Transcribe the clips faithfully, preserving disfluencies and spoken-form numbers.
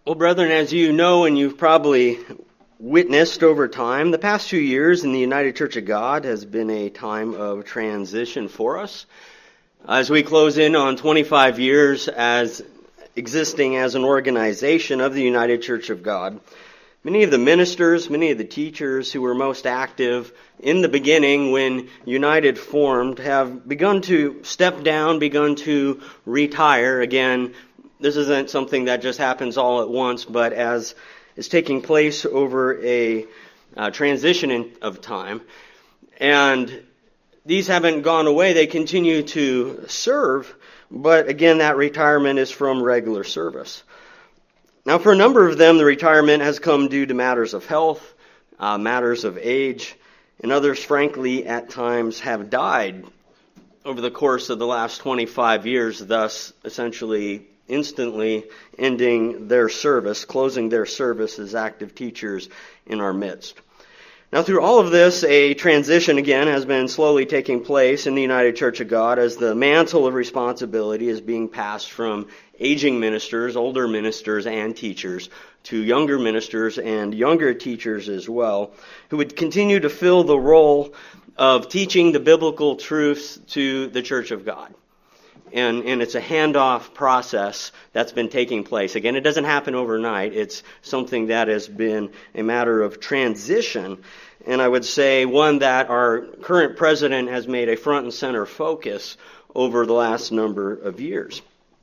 Well, brethren, as you know and you've probably witnessed over time, the past few years in the United Church of God has been a time of transition for us. As we close in on twenty-five years as existing as an organization of the United Church of God, many of the ministers, many of the teachers who were most active in the beginning when United formed have begun to step down, begun to retire. Again, this isn't something that just happens all at once, but as is taking place over a uh, transition in, of time. And these haven't gone away. They continue to serve, but again, that retirement is from regular service. Now, for a number of them, the retirement has come due to matters of health, uh, matters of age, and others, frankly, at times have died over the course of the last twenty-five years, thus essentially instantly ending their service, closing their service as active teachers in our midst. Now, through all of this, a transition, again, has been slowly taking place in the United Church of God as the mantle of responsibility is being passed from aging ministers, older ministers, and teachers to younger ministers and younger teachers as well, who would continue to fill the role of teaching the biblical truths to the Church of God. And, and it's a handoff process that's been taking place. Again, it doesn't happen overnight. It's something that has been a matter of transition. And I would say one that our current president has made a front and center focus over the last number of years.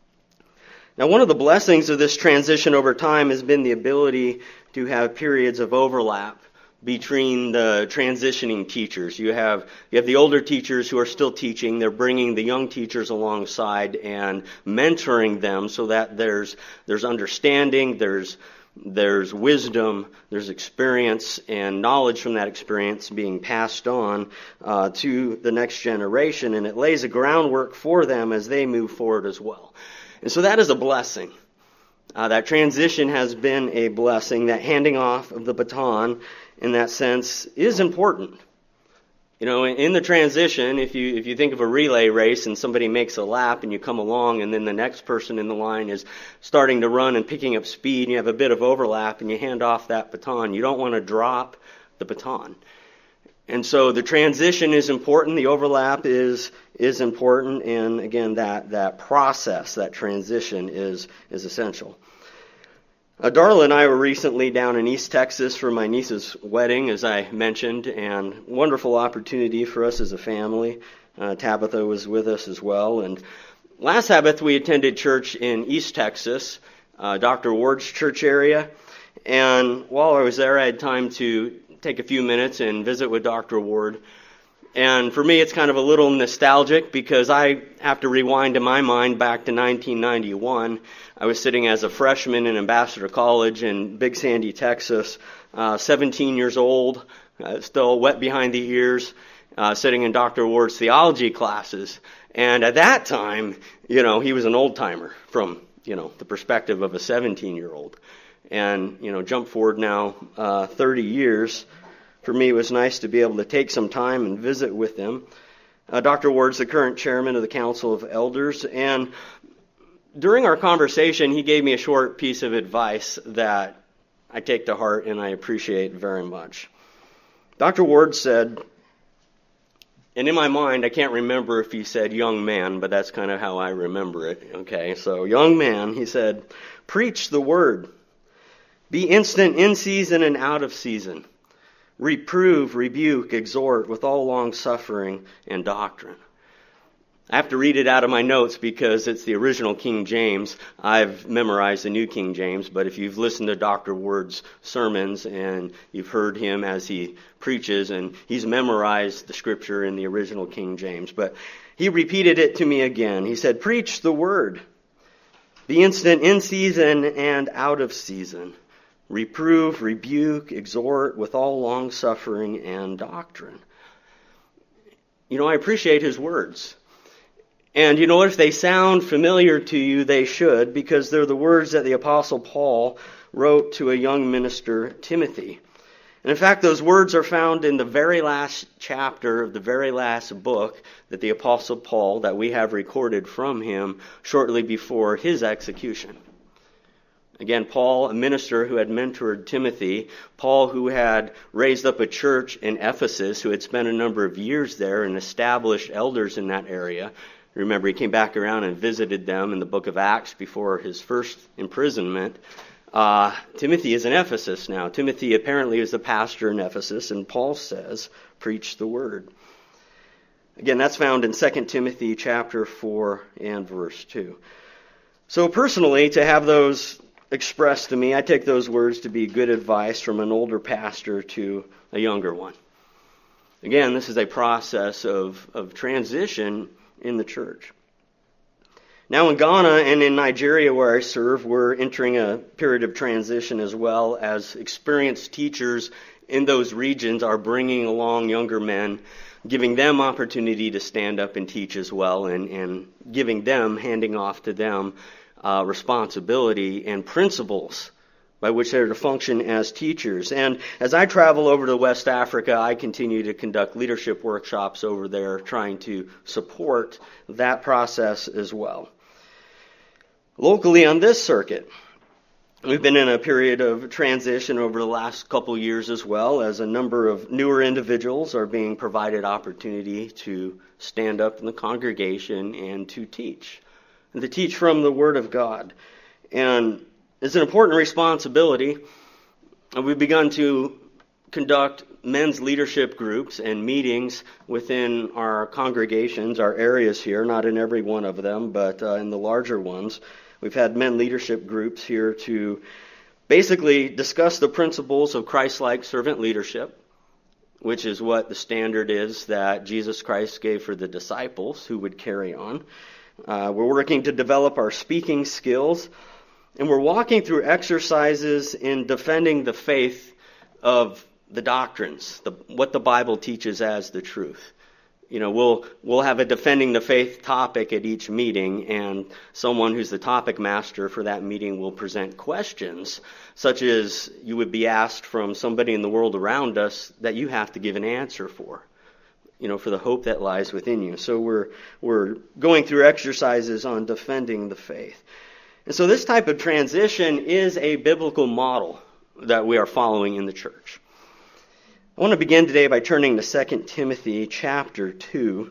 Now, one of the blessings of this transition over time has been the ability to have periods of overlap between the transitioning teachers. You have you have the older teachers who are still teaching. They're bringing the young teachers alongside and mentoring them so that there's there's understanding, there's there's wisdom, there's experience and knowledge from that experience being passed on uh, to the next generation, and it lays a groundwork for them as they move forward as well. And so that is a blessing. Uh, that transition has been a blessing. That handing off of the baton in that sense is important. You know, in the transition, if you if you think of a relay race and somebody makes a lap and you come along and then the next person in the line is starting to run and picking up speed and you have a bit of overlap and you hand off that baton, you don't want to drop the baton. And so the transition is important, the overlap is is important, and again, that, that process, that transition is is essential. Uh, Darla and I were recently down in East Texas for my niece's wedding, as I mentioned, and wonderful opportunity for us as a family. Uh, Tabitha was with us as well. And last Sabbath we attended church in East Texas, uh, Doctor Ward's church area. And while I was there, I had time to take a few minutes and visit with Doctor Ward. And for me, it's kind of a little nostalgic because I have to rewind in my mind back to nineteen ninety-one. I was sitting as a freshman in Ambassador College in Big Sandy, Texas, uh, seventeen years old, uh, still wet behind the ears, uh, sitting in Doctor Ward's theology classes. And at that time, you know, he was an old-timer from, you know, the perspective of a seventeen-year-old. And, you know, jump forward now uh, thirty years. For me, it was nice to be able to take some time and visit with him. Uh, Doctor Ward's the current chairman of the Council of Elders, and during our conversation, he gave me a short piece of advice that I take to heart and I appreciate very much. Doctor Ward said, and in my mind, I can't remember if he said young man, but that's kind of how I remember it. Okay, so young man, he said, preach the word. Be instant in season and out of season. Reprove, rebuke, exhort with all long suffering and doctrine. I have to read it out of my notes because it's the original King James. I've memorized the New King James, but if you've listened to Doctor Ward's sermons and you've heard him as he preaches, and he's memorized the scripture in the original King James, but he repeated it to me again. He said, preach the word. Be instant in season and out of season. Reprove, rebuke, exhort with all long suffering and doctrine. You know, I appreciate his words. And you know what? If they sound familiar to you, they should, because they're the words that the Apostle Paul wrote to a young minister, Timothy. And in fact, those words are found in the very last chapter of the very last book that the Apostle Paul, that we have recorded from him shortly before his execution. Again, Paul, a minister who had mentored Timothy, Paul who had raised up a church in Ephesus, who had spent a number of years there and established elders in that area. Remember, he came back around and visited them in the book of Acts before his first imprisonment. Uh, Timothy is in Ephesus now. Timothy apparently is the pastor in Ephesus, and Paul says, preach the word. Again, that's found in Second Timothy chapter four and verse two. So personally, to have those expressed to me, I take those words to be good advice from an older pastor to a younger one. Again, this is a process of, of transition in the church. Now in Ghana and in Nigeria where I serve, we're entering a period of transition as well, as experienced teachers in those regions are bringing along younger men, giving them opportunity to stand up and teach as well, and, and giving them, handing off to them, Uh, responsibility and principles by which they're to function as teachers. And as I travel over to West Africa, I continue to conduct leadership workshops over there, trying to support that process as well. Locally on this circuit, we've been in a period of transition over the last couple years as well, as a number of newer individuals are being provided opportunity to stand up in the congregation and to teach. And to teach from the Word of God. And it's an important responsibility. And we've begun to conduct men's leadership groups and meetings within our congregations, our areas here, not in every one of them, but uh, in the larger ones. We've had men leadership groups here to basically discuss the principles of Christ-like servant leadership, which is what the standard is that Jesus Christ gave for the disciples who would carry on. Uh, we're working to develop our speaking skills, and we're walking through exercises in defending the faith of the doctrines, the, what the Bible teaches as the truth. You know, we'll we'll have a defending the faith topic at each meeting, and someone who's the topic master for that meeting will present questions, such as you would be asked from somebody in the world around us that you have to give an answer for. You know, for the hope that lies within you. So we're we're going through exercises on defending the faith. And so this type of transition is a biblical model that we are following in the church. I want to begin today by turning to Second Timothy chapter two,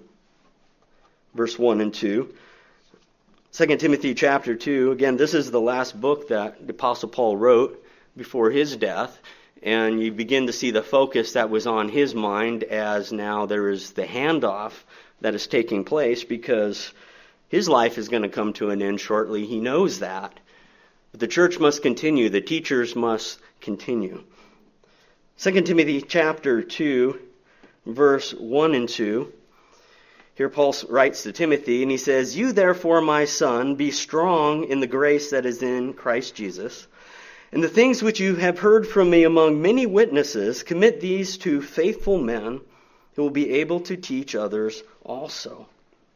verse one and two. Second Timothy chapter two, again, this is the last book that the Apostle Paul wrote before his death. And you begin to see the focus that was on his mind, as now there is the handoff that is taking place, because his life is going to come to an end shortly. He knows that. But the church must continue. The teachers must continue. Second Timothy chapter two, verse one and two. Here Paul writes to Timothy, and he says, "You therefore, my son, be strong in the grace that is in Christ Jesus. And the things which you have heard from me among many witnesses, commit these to faithful men who will be able to teach others also."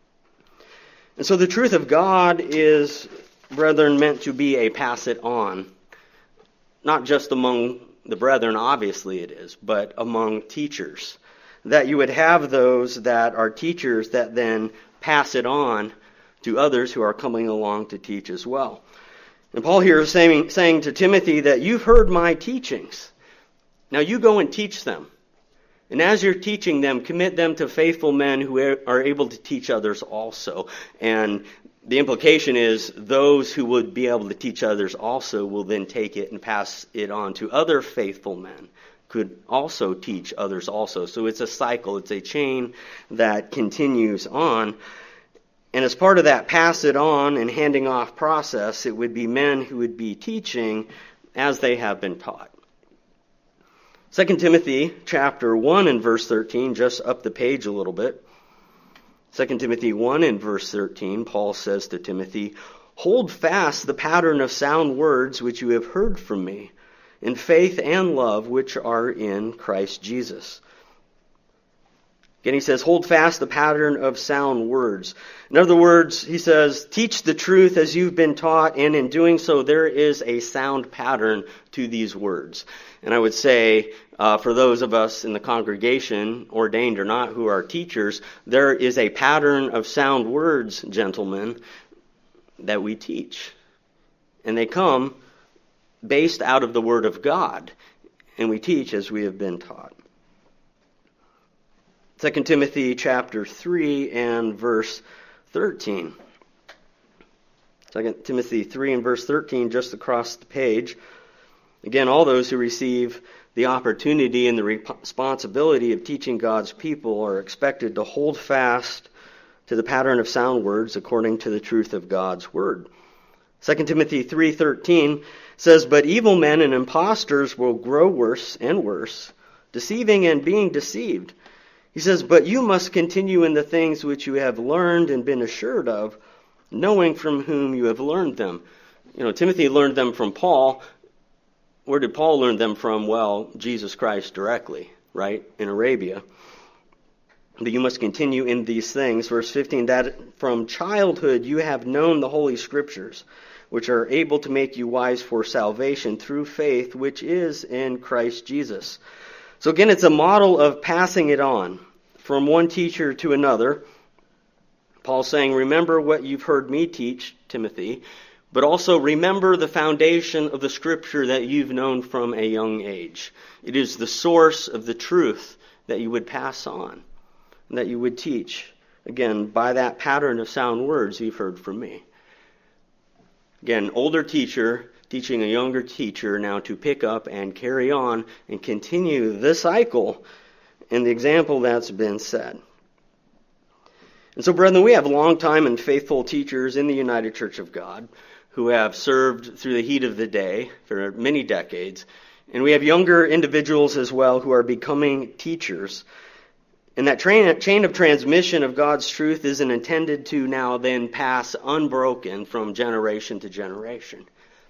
And so the truth of God is, brethren, meant to be a pass it on. Not just among the brethren, obviously it is, but among teachers. That you would have those that are teachers that then pass it on to others who are coming along to teach as well. And Paul here is saying, saying to Timothy that you've heard my teachings. Now you go and teach them. And as you're teaching them, commit them to faithful men who are able to teach others also. And the implication is those who would be able to teach others also will then take it and pass it on to other faithful men, could also teach others also. So it's a cycle, it's a chain that continues on. And as part of that pass it on and handing off process, it would be men who would be teaching as they have been taught. Second Timothy chapter one and verse thirteen, just up the page a little bit. Second Timothy one and verse thirteen, Paul says to Timothy, "Hold fast the pattern of sound words which you have heard from me, in faith and love which are in Christ Jesus." Again, he says, hold fast the pattern of sound words. In other words, he says, teach the truth as you've been taught, and in doing so, there is a sound pattern to these words. And I would say, uh, for those of us in the congregation, ordained or not, who are teachers, there is a pattern of sound words, gentlemen, that we teach. And they come based out of the Word of God, and we teach as we have been taught. Second Timothy chapter three and verse thirteen. Second Timothy three and verse thirteen, just across the page. Again, all those who receive the opportunity and the responsibility of teaching God's people are expected to hold fast to the pattern of sound words according to the truth of God's word. Second Timothy three thirteen says, "But evil men and impostors will grow worse and worse, deceiving and being deceived." He says, "But you must continue in the things which you have learned and been assured of, knowing from whom you have learned them." You know, Timothy learned them from Paul. Where did Paul learn them from? Well, Jesus Christ directly, right? In Arabia. But you must continue in these things. Verse fifteen, that from childhood you have known the Holy Scriptures, which are able to make you wise for salvation through faith, which is in Christ Jesus. So again, it's a model of passing it on from one teacher to another. Paul's saying, remember what you've heard me teach, Timothy, but also remember the foundation of the Scripture that you've known from a young age. It is the source of the truth that you would pass on, that you would teach, again, by that pattern of sound words you've heard from me. Again, older teacher teaching a younger teacher now to pick up and carry on and continue the cycle and the example that's been set. And so, brethren, we have long-time and faithful teachers in the United Church of God who have served through the heat of the day for many decades. And we have younger individuals as well who are becoming teachers. And that train, chain of transmission of God's truth isn't intended to now then pass unbroken from generation to generation.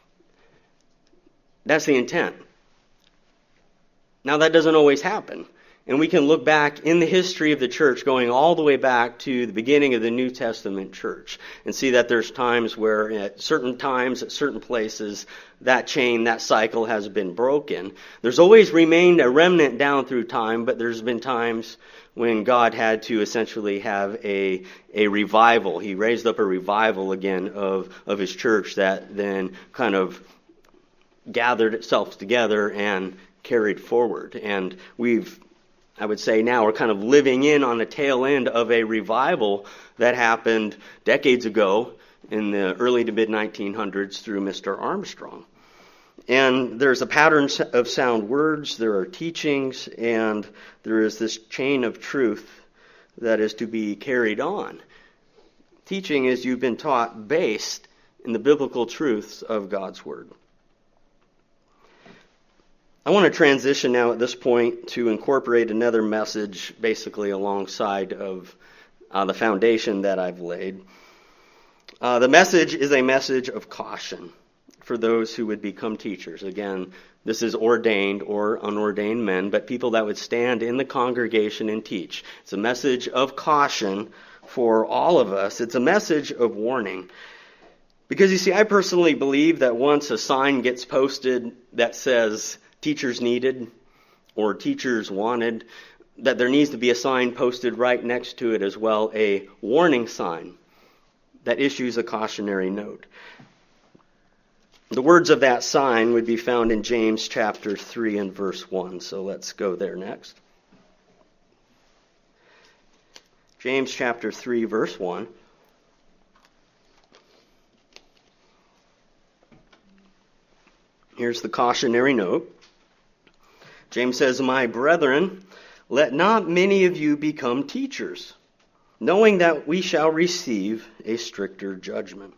That's the intent. Now, that doesn't always happen. And we can look back in the history of the church, going all the way back to the beginning of the New Testament church, and see that there's times where at certain times, at certain places, that chain, that cycle has been broken. There's always remained a remnant down through time, but there's been times when God had to essentially have a a revival. He raised up a revival again of, of his church that then kind of gathered itself together and carried forward. And we've I would say now we're kind of living in on the tail end of a revival that happened decades ago in the early to mid nineteen hundreds through Mister Armstrong. And there's a pattern of sound words, there are teachings, and there is this chain of truth that is to be carried on. Teaching is you've been taught based in the biblical truths of God's Word. I want to transition now at this point to incorporate another message basically alongside of uh, the foundation that I've laid. Uh, the message is a message of caution for those who would become teachers. Again, this is ordained or unordained men, but people that would stand in the congregation and teach. It's a message of caution for all of us. It's a message of warning. Because you see, I personally believe that once a sign gets posted that says teachers needed or teachers wanted, that there needs to be a sign posted right next to it as well, a warning sign that issues a cautionary note. The words of that sign would be found in James chapter three and verse one. So let's go there next. James chapter three, verse one. Here's the cautionary note. James says, "My brethren, let not many of you become teachers, knowing that we shall receive a stricter judgment."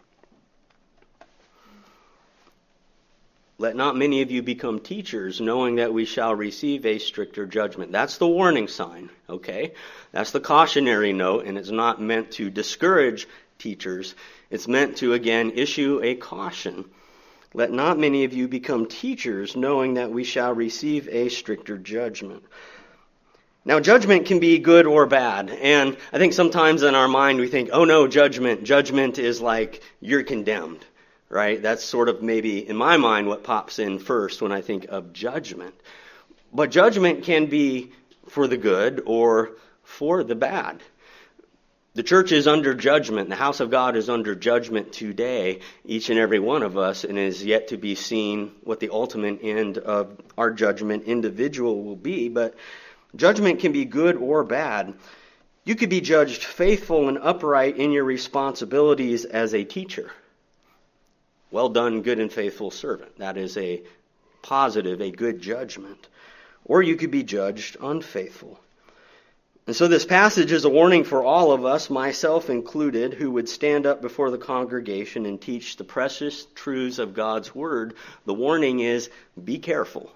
Let not many of you become teachers, knowing that we shall receive a stricter judgment. That's the warning sign, okay? That's the cautionary note, and it's not meant to discourage teachers. It's meant to, again, issue a caution. Let not many of you become teachers, knowing that we shall receive a stricter judgment. Now, judgment can be good or bad. And I think sometimes in our mind we think, oh no, judgment. Judgment is like you're condemned, right? That's sort of maybe, in my mind, what pops in first when I think of judgment. But judgment can be for the good or for the bad. The church is under judgment. The house of God is under judgment today, each and every one of us, and it is yet to be seen what the ultimate end of our judgment individual will be. But judgment can be good or bad. You could be judged faithful and upright in your responsibilities as a teacher. Well done, good and faithful servant. That is a positive, a good judgment. Or you could be judged unfaithful. And so this passage is a warning for all of us, myself included, who would stand up before the congregation and teach the precious truths of God's Word. The warning is, be careful.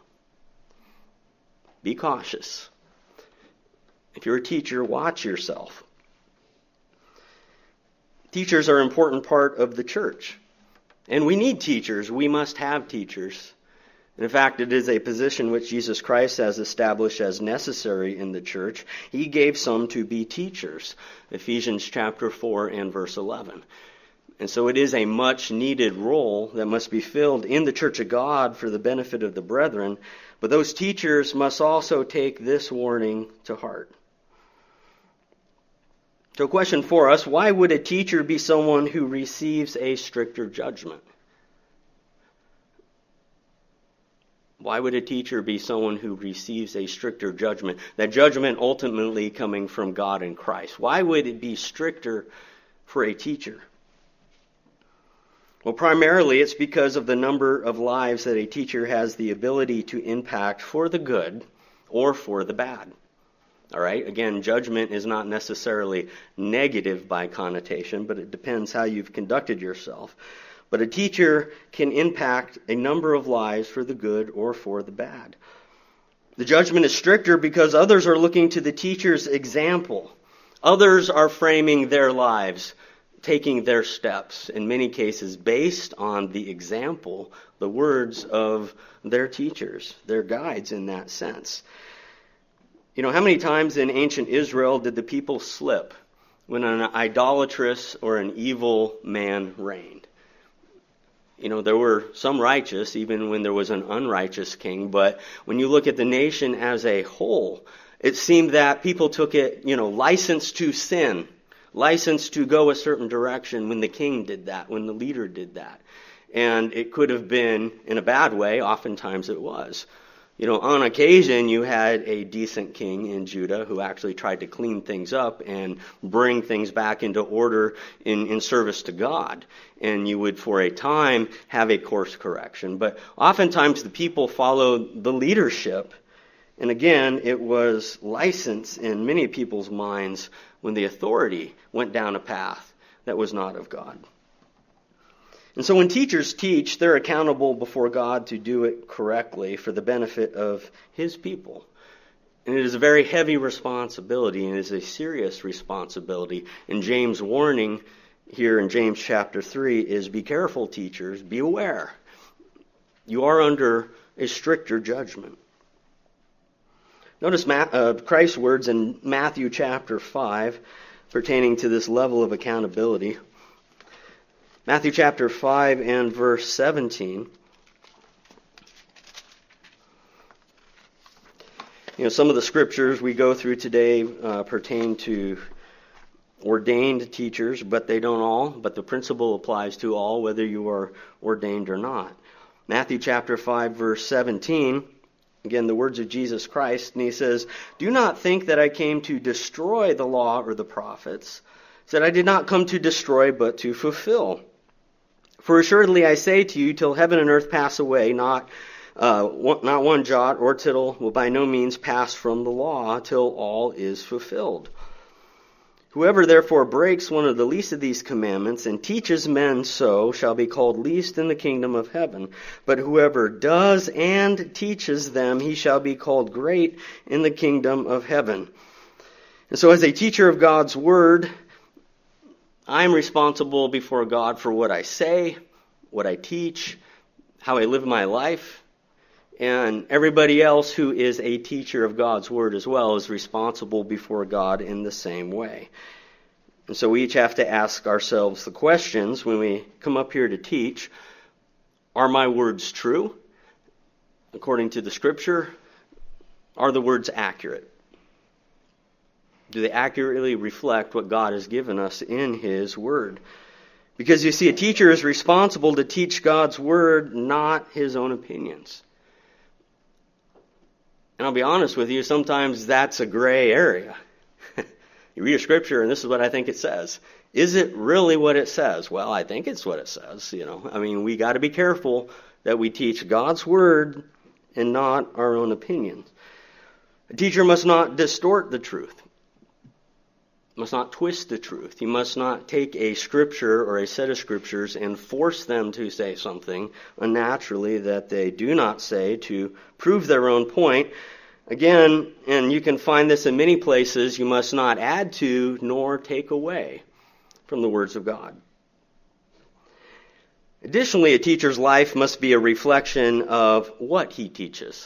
Be cautious. If you're a teacher, watch yourself. Teachers are an important part of the church. And we need teachers. We must have teachers. In fact, it is a position which Jesus Christ has established as necessary in the church. He gave some to be teachers. Ephesians chapter four and verse eleven. And so it is a much needed role that must be filled in the church of God for the benefit of the brethren. But those teachers must also take this warning to heart. So a question for us, why would a teacher be someone who receives a stricter judgment? Why would a teacher be someone who receives a stricter judgment? That judgment ultimately coming from God and Christ. Why would it be stricter for a teacher? Well, primarily it's because of the number of lives that a teacher has the ability to impact for the good or for the bad. All right? Again, judgment is not necessarily negative by connotation, but it depends how you've conducted yourself. But a teacher can impact a number of lives for the good or for the bad. The judgment is stricter because others are looking to the teacher's example. Others are framing their lives, taking their steps, in many cases based on the example, the words of their teachers, their guides in that sense. You know, how many times in ancient Israel did the people slip when an idolatrous or an evil man reigned? You know, there were some righteous, even when there was an unrighteous king. But when you look at the nation as a whole, it seemed that people took it, you know, license to sin, license to go a certain direction when the king did that, when the leader did that. And it could have been in a bad way. Oftentimes it was. You know, on occasion you had a decent king in Judah who actually tried to clean things up and bring things back into order in, in service to God. And you would, for a time, have a course correction. But oftentimes the people followed the leadership. And again, it was license in many people's minds when the authority went down a path that was not of God. And so when teachers teach, they're accountable before God to do it correctly for the benefit of His people. And it is a very heavy responsibility, and it is a serious responsibility. And James' warning here in James chapter three is, be careful, teachers, be aware. You are under a stricter judgment. Notice uh, Christ's words in Matthew chapter five pertaining to this level of accountability. Matthew chapter five and verse seventeen. You know, some of the scriptures we go through today uh, pertain to ordained teachers, but they don't all. But the principle applies to all, whether you are ordained or not. Matthew chapter five, verse seventeen. Again, the words of Jesus Christ. And He says, do not think that I came to destroy the law or the prophets. He said, I did not come to destroy, but to fulfill. For assuredly I say to you, till heaven and earth pass away, not uh, one, not one jot or tittle will by no means pass from the law till all is fulfilled. Whoever therefore breaks one of the least of these commandments and teaches men so shall be called least in the kingdom of heaven. But whoever does and teaches them, he shall be called great in the kingdom of heaven. And so as a teacher of God's word, I'm responsible before God for what I say, what I teach, how I live my life. And everybody else who is a teacher of God's word as well is responsible before God in the same way. And so we each have to ask ourselves the questions when we come up here to teach. Are my words true? According to the scripture, are the words accurate? Do they accurately reflect what God has given us in His Word? Because you see, a teacher is responsible to teach God's Word, not his own opinions. And I'll be honest with you, sometimes that's a gray area. You read a scripture and this is what I think it says. Is it really what it says? Well, I think it's what it says. You know, I mean, we got to be careful that we teach God's Word and not our own opinions. A teacher must not distort the truth. Must not twist the truth. You must not take a scripture or a set of scriptures and force them to say something unnaturally that they do not say to prove their own point. Again, and you can find this in many places, you must not add to nor take away from the words of God. Additionally, a teacher's life must be a reflection of what he teaches.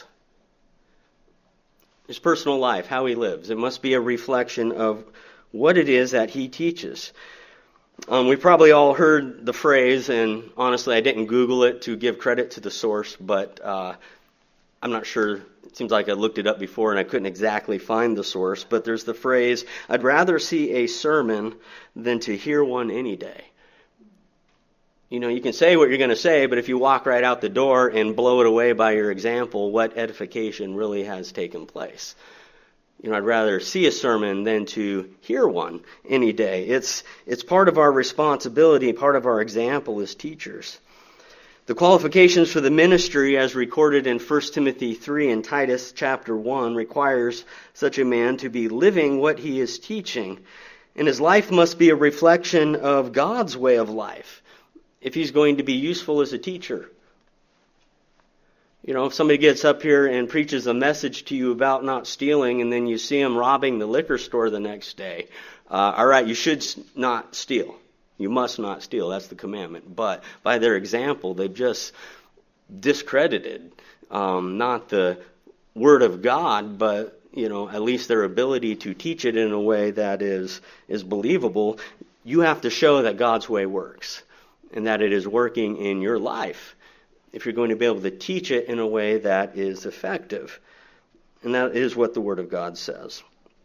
His personal life, how he lives. It must be a reflection of what it is that he teaches. Um, we probably all heard the phrase, and honestly, I didn't Google it to give credit to the source, but uh, I'm not sure. It seems like I looked it up before and I couldn't exactly find the source, but there's the phrase, I'd rather see a sermon than to hear one any day. You know, you can say what you're going to say, but if you walk right out the door and blow it away by your example, what edification really has taken place? You know, I'd rather see a sermon than to hear one any day. It's it's part of our responsibility, part of our example as teachers. The qualifications for the ministry, as recorded in First Timothy three and Titus chapter one, requires such a man to be living what he is teaching. And his life must be a reflection of God's way of life if he's going to be useful as a teacher. You know, if somebody gets up here and preaches a message to you about not stealing, and then you see him robbing the liquor store the next day, uh, all right, you should not steal. You must not steal. That's the commandment. But by their example, they've just discredited um, not the Word of God, but you know, at least their ability to teach it in a way that is is believable. You have to show that God's way works and that it is working in your life, if you're going to be able to teach it in a way that is effective. And that is what the Word of God says.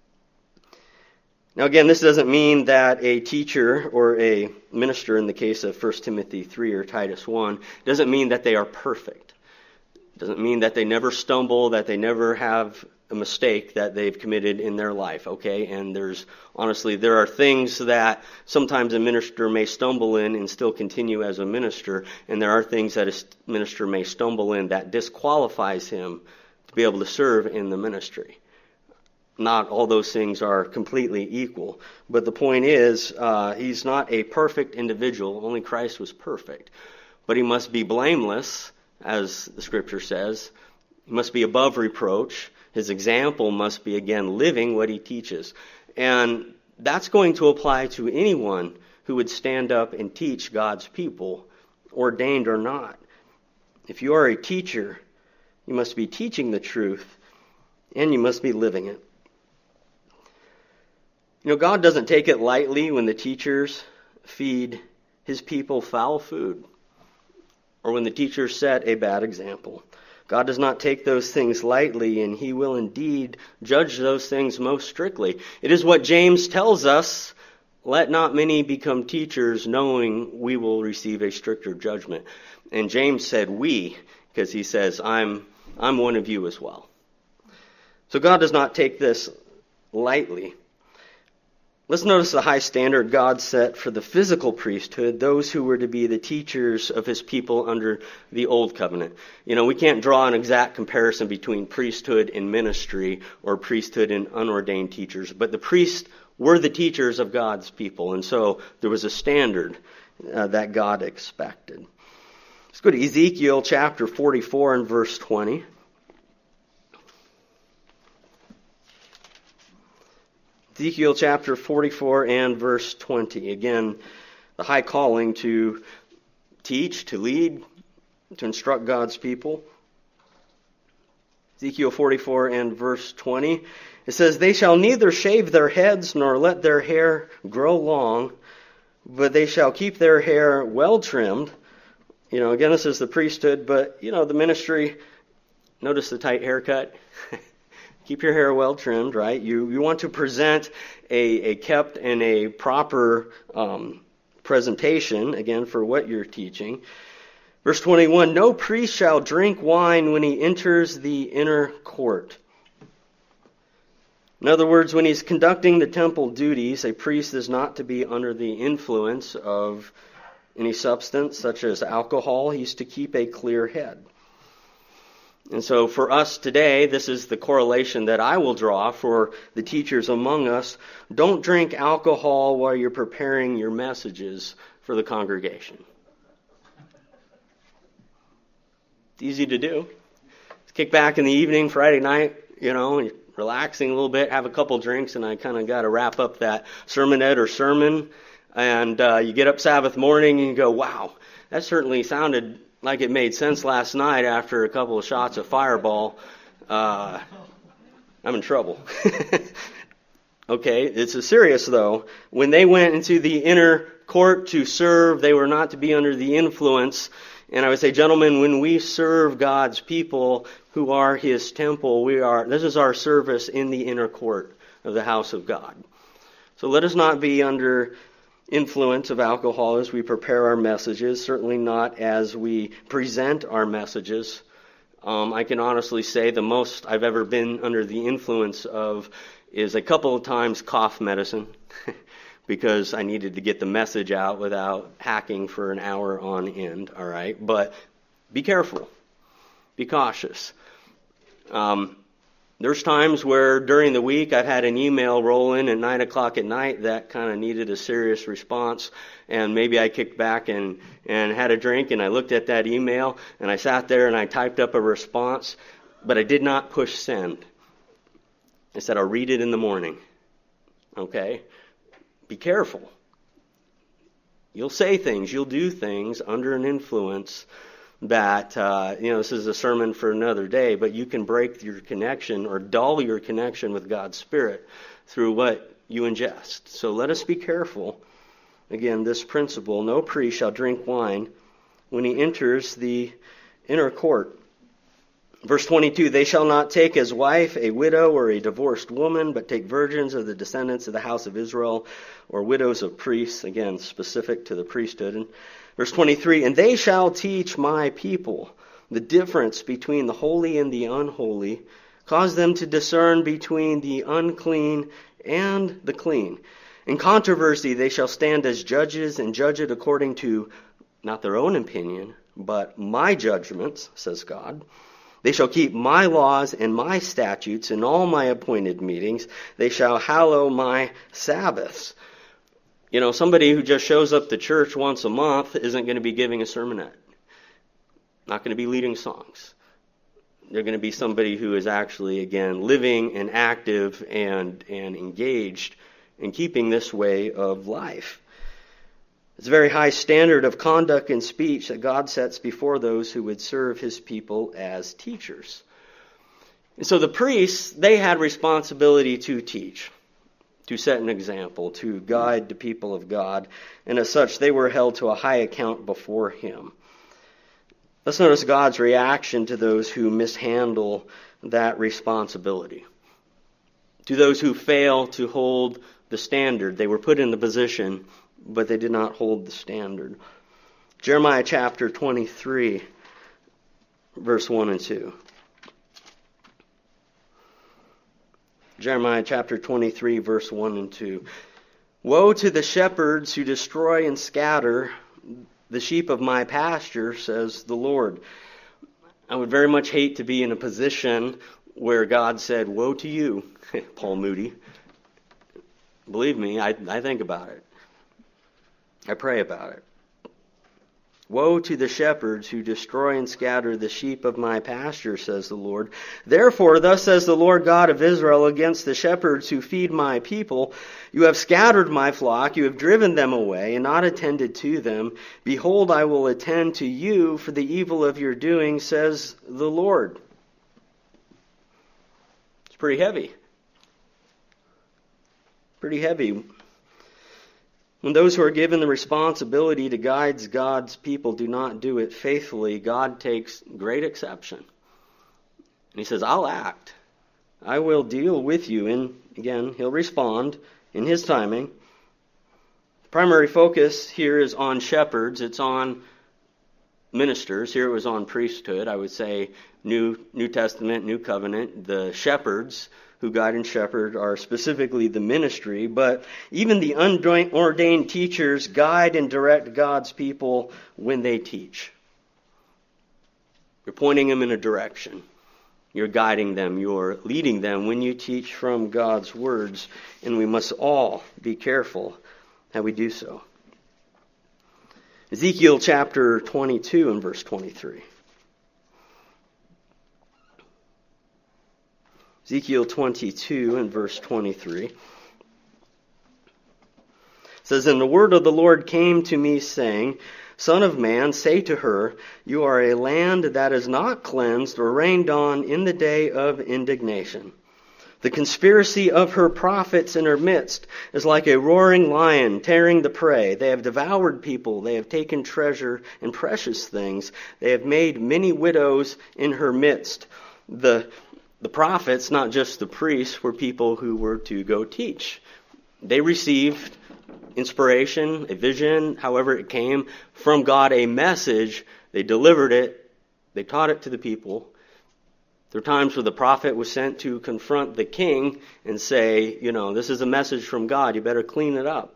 Now again, this doesn't mean that a teacher or a minister, in the case of First Timothy three or Titus one, doesn't mean that they are perfect. It doesn't mean that they never stumble, that they never have a mistake that they've committed in their life, okay? And there's, honestly, there are things that sometimes a minister may stumble in and still continue as a minister, and there are things that a minister may stumble in that disqualifies him to be able to serve in the ministry. Not all those things are completely equal, but the point is, uh, he's not a perfect individual. Only Christ was perfect. But he must be blameless, as the Scripture says. He must be above reproach. His example must be, again, living what he teaches. And that's going to apply to anyone who would stand up and teach God's people, ordained or not. If you are a teacher, you must be teaching the truth, and you must be living it. You know, God doesn't take it lightly when the teachers feed his people foul food, or when the teachers set a bad example. God does not take those things lightly, and he will indeed judge those things most strictly. It is what James tells us, let not many become teachers, knowing we will receive a stricter judgment. And James said we, because he says, I'm, I'm one of you as well. So God does not take this lightly. Let's notice the high standard God set for the physical priesthood, those who were to be the teachers of his people under the old covenant. You know, we can't draw an exact comparison between priesthood and ministry or priesthood and unordained teachers, but the priests were the teachers of God's people, and so there was a standard uh, that God expected. Let's go to Ezekiel chapter forty-four and verse twenty. Ezekiel chapter forty-four and verse twenty. Again, the high calling to teach, to lead, to instruct God's people. Ezekiel forty-four and verse twenty. It says, they shall neither shave their heads nor let their hair grow long, but they shall keep their hair well trimmed. You know, again, this is the priesthood, but, you know, the ministry, notice the tight haircut. Keep your hair well trimmed, right? You you want to present a, a kept and a proper um, presentation, again, for what you're teaching. Verse twenty-one, no priest shall drink wine when he enters the inner court. In other words, when he's conducting the temple duties, a priest is not to be under the influence of any substance such as alcohol. He's to keep a clear head. And so for us today, this is the correlation that I will draw for the teachers among us. Don't drink alcohol while you're preparing your messages for the congregation. It's easy to do. Just kick back in the evening, Friday night, you know, and you're relaxing a little bit, have a couple drinks, and I kind of got to wrap up that sermonette or sermon. And uh, you get up Sabbath morning and you go, wow, that certainly sounded like it made sense last night after a couple of shots of Fireball. Uh, I'm in trouble. Okay, it's serious though. When they went into the inner court to serve, they were not to be under the influence. And I would say, gentlemen, when we serve God's people who are His temple, we are. This is our service in the inner court of the house of God. So let us not be under influence of alcohol as we prepare our messages, certainly not as we present our messages. Um, I can honestly say the most I've ever been under the influence of is a couple of times cough medicine because I needed to get the message out without hacking for an hour on end, all right? But be careful. Be cautious. Um, There's times where during the week I've had an email roll in at nine o'clock at night that kind of needed a serious response, and maybe I kicked back and, and had a drink and I looked at that email and I sat there and I typed up a response, but I did not push send. I said, I'll read it in the morning. Okay? Be careful. You'll say things, you'll do things under an influence that, uh, you know, this is a sermon for another day, but you can break your connection or dull your connection with God's Spirit through what you ingest. So let us be careful. Again, this principle, no priest shall drink wine when he enters the inner court. Verse twenty-two, they shall not take as wife a widow or a divorced woman, but take virgins of the descendants of the house of Israel or widows of priests, again, specific to the priesthood. And verse twenty-three, and they shall teach my people the difference between the holy and the unholy, cause them to discern between the unclean and the clean. In controversy they shall stand as judges and judge it according to not their own opinion, but my judgments, says God. They shall keep my laws and my statutes in all my appointed meetings. They shall hallow my Sabbaths. You know, somebody who just shows up to church once a month isn't going to be giving a sermonette. Not going to be leading songs. They're going to be somebody who is actually, again, living and active and, and engaged in keeping this way of life. It's a very high standard of conduct and speech that God sets before those who would serve His people as teachers. And so the priests, they had responsibility to teach, to set an example, to guide the people of God, and as such they were held to a high account before Him. Let's notice God's reaction to those who mishandle that responsibility. To those who fail to hold the standard. They were put in the position, but they did not hold the standard. Jeremiah chapter twenty-three, verse one and two. Jeremiah chapter twenty-three, verse one and two. Woe to the shepherds who destroy and scatter the sheep of my pasture, says the Lord. I would very much hate to be in a position where God said, woe to you, Paul Moody. Believe me, I, I think about it. I pray about it. Woe to the shepherds who destroy and scatter the sheep of my pasture, says the Lord. Therefore, thus says the Lord God of Israel against the shepherds who feed my people, you have scattered my flock, you have driven them away, and not attended to them. Behold, I will attend to you for the evil of your doing, says the Lord. It's pretty heavy. Pretty heavy. When those who are given the responsibility to guide God's people do not do it faithfully, God takes great exception. And He says, I'll act. I will deal with you. And again, he'll respond in his timing. The primary focus here is on shepherds. It's on ministers. Here it was on priesthood. I would say New New Testament, New Covenant. The shepherds who guide and shepherd are specifically the ministry, but even the unordained teachers guide and direct God's people when they teach. You're pointing them in a direction. You're guiding them. You're leading them when you teach from God's words, and we must all be careful how we do so. Ezekiel chapter twenty-two and verse twenty-three. Ezekiel twenty-two and verse twenty-three. It says, "And the word of the Lord came to me, saying, Son of man, say to her, you are a land that is not cleansed or rained on in the day of indignation. The conspiracy of her prophets in her midst is like a roaring lion tearing the prey. They have devoured people. They have taken treasure and precious things. They have made many widows in her midst." The The prophets, not just the priests, were people who were to go teach. They received inspiration, a vision, however it came, from God, a message. They delivered it. They taught it to the people. There were times where the prophet was sent to confront the king and say, you know, this is a message from God. You better clean it up.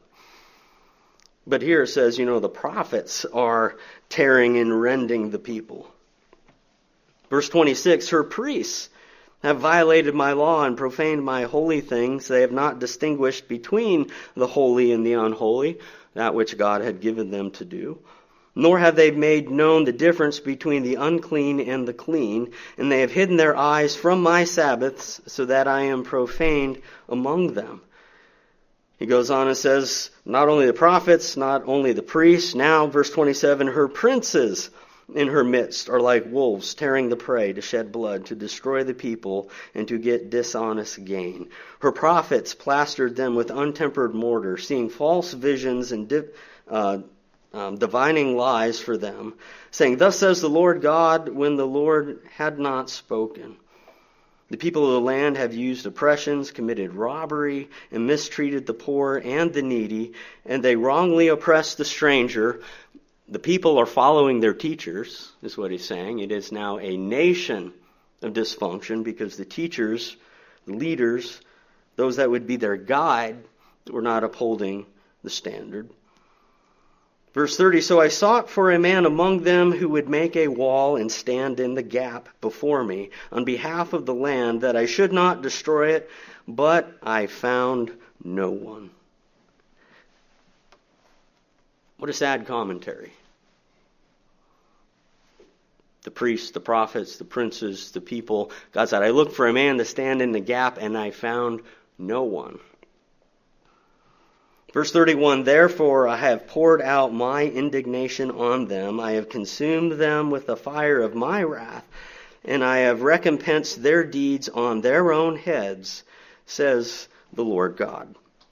But here it says, you know, the prophets are tearing and rending the people. Verse twenty-six, her priests have violated my law and profaned my holy things. They have not distinguished between the holy and the unholy, that which God had given them to do. Nor have they made known the difference between the unclean and the clean, and they have hidden their eyes from my Sabbaths, so that I am profaned among them. He goes on and says, not only the prophets, not only the priests, now, verse twenty-seven, her princes in her midst are like wolves tearing the prey to shed blood, to destroy the people, and to get dishonest gain. Her prophets plastered them with untempered mortar, seeing false visions and di- uh, um, divining lies for them, saying, Thus says the Lord God, when the Lord had not spoken. The people of the land have used oppressions, committed robbery, and mistreated the poor and the needy, and they wrongly oppressed the stranger. The people are following their teachers, is what he's saying. It is now a nation of dysfunction because the teachers, the leaders, those that would be their guide, were not upholding the standard. Verse thirty, So I sought for a man among them who would make a wall and stand in the gap before me on behalf of the land, that I should not destroy it, but I found no one. What a sad commentary. The priests, the prophets, the princes, the people. God said, I looked for a man to stand in the gap, and I found no one. Verse thirty-one, Therefore I have poured out my indignation on them. I have consumed them with the fire of my wrath, and I have recompensed their deeds on their own heads, says the Lord God.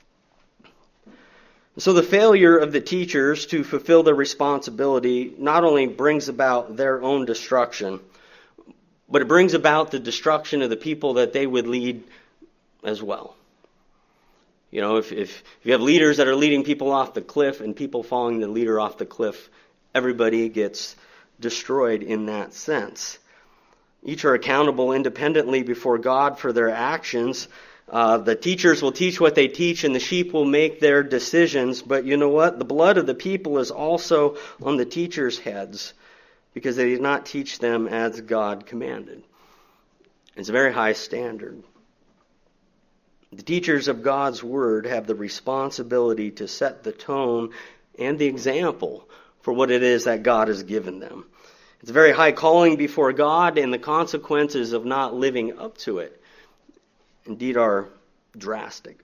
So the failure of the teachers to fulfill their responsibility not only brings about their own destruction, but it brings about the destruction of the people that they would lead as well. You know, if, if, if you have leaders that are leading people off the cliff and people following the leader off the cliff, everybody gets destroyed in that sense. Each are accountable independently before God for their actions. Uh, the teachers will teach what they teach, and the sheep will make their decisions. But you know what? The blood of the people is also on the teachers' heads, because they did not teach them as God commanded. It's a very high standard. The teachers of God's Word have the responsibility to set the tone and the example for what it is that God has given them. It's a very high calling before God, and the consequences of not living up to it indeed are drastic.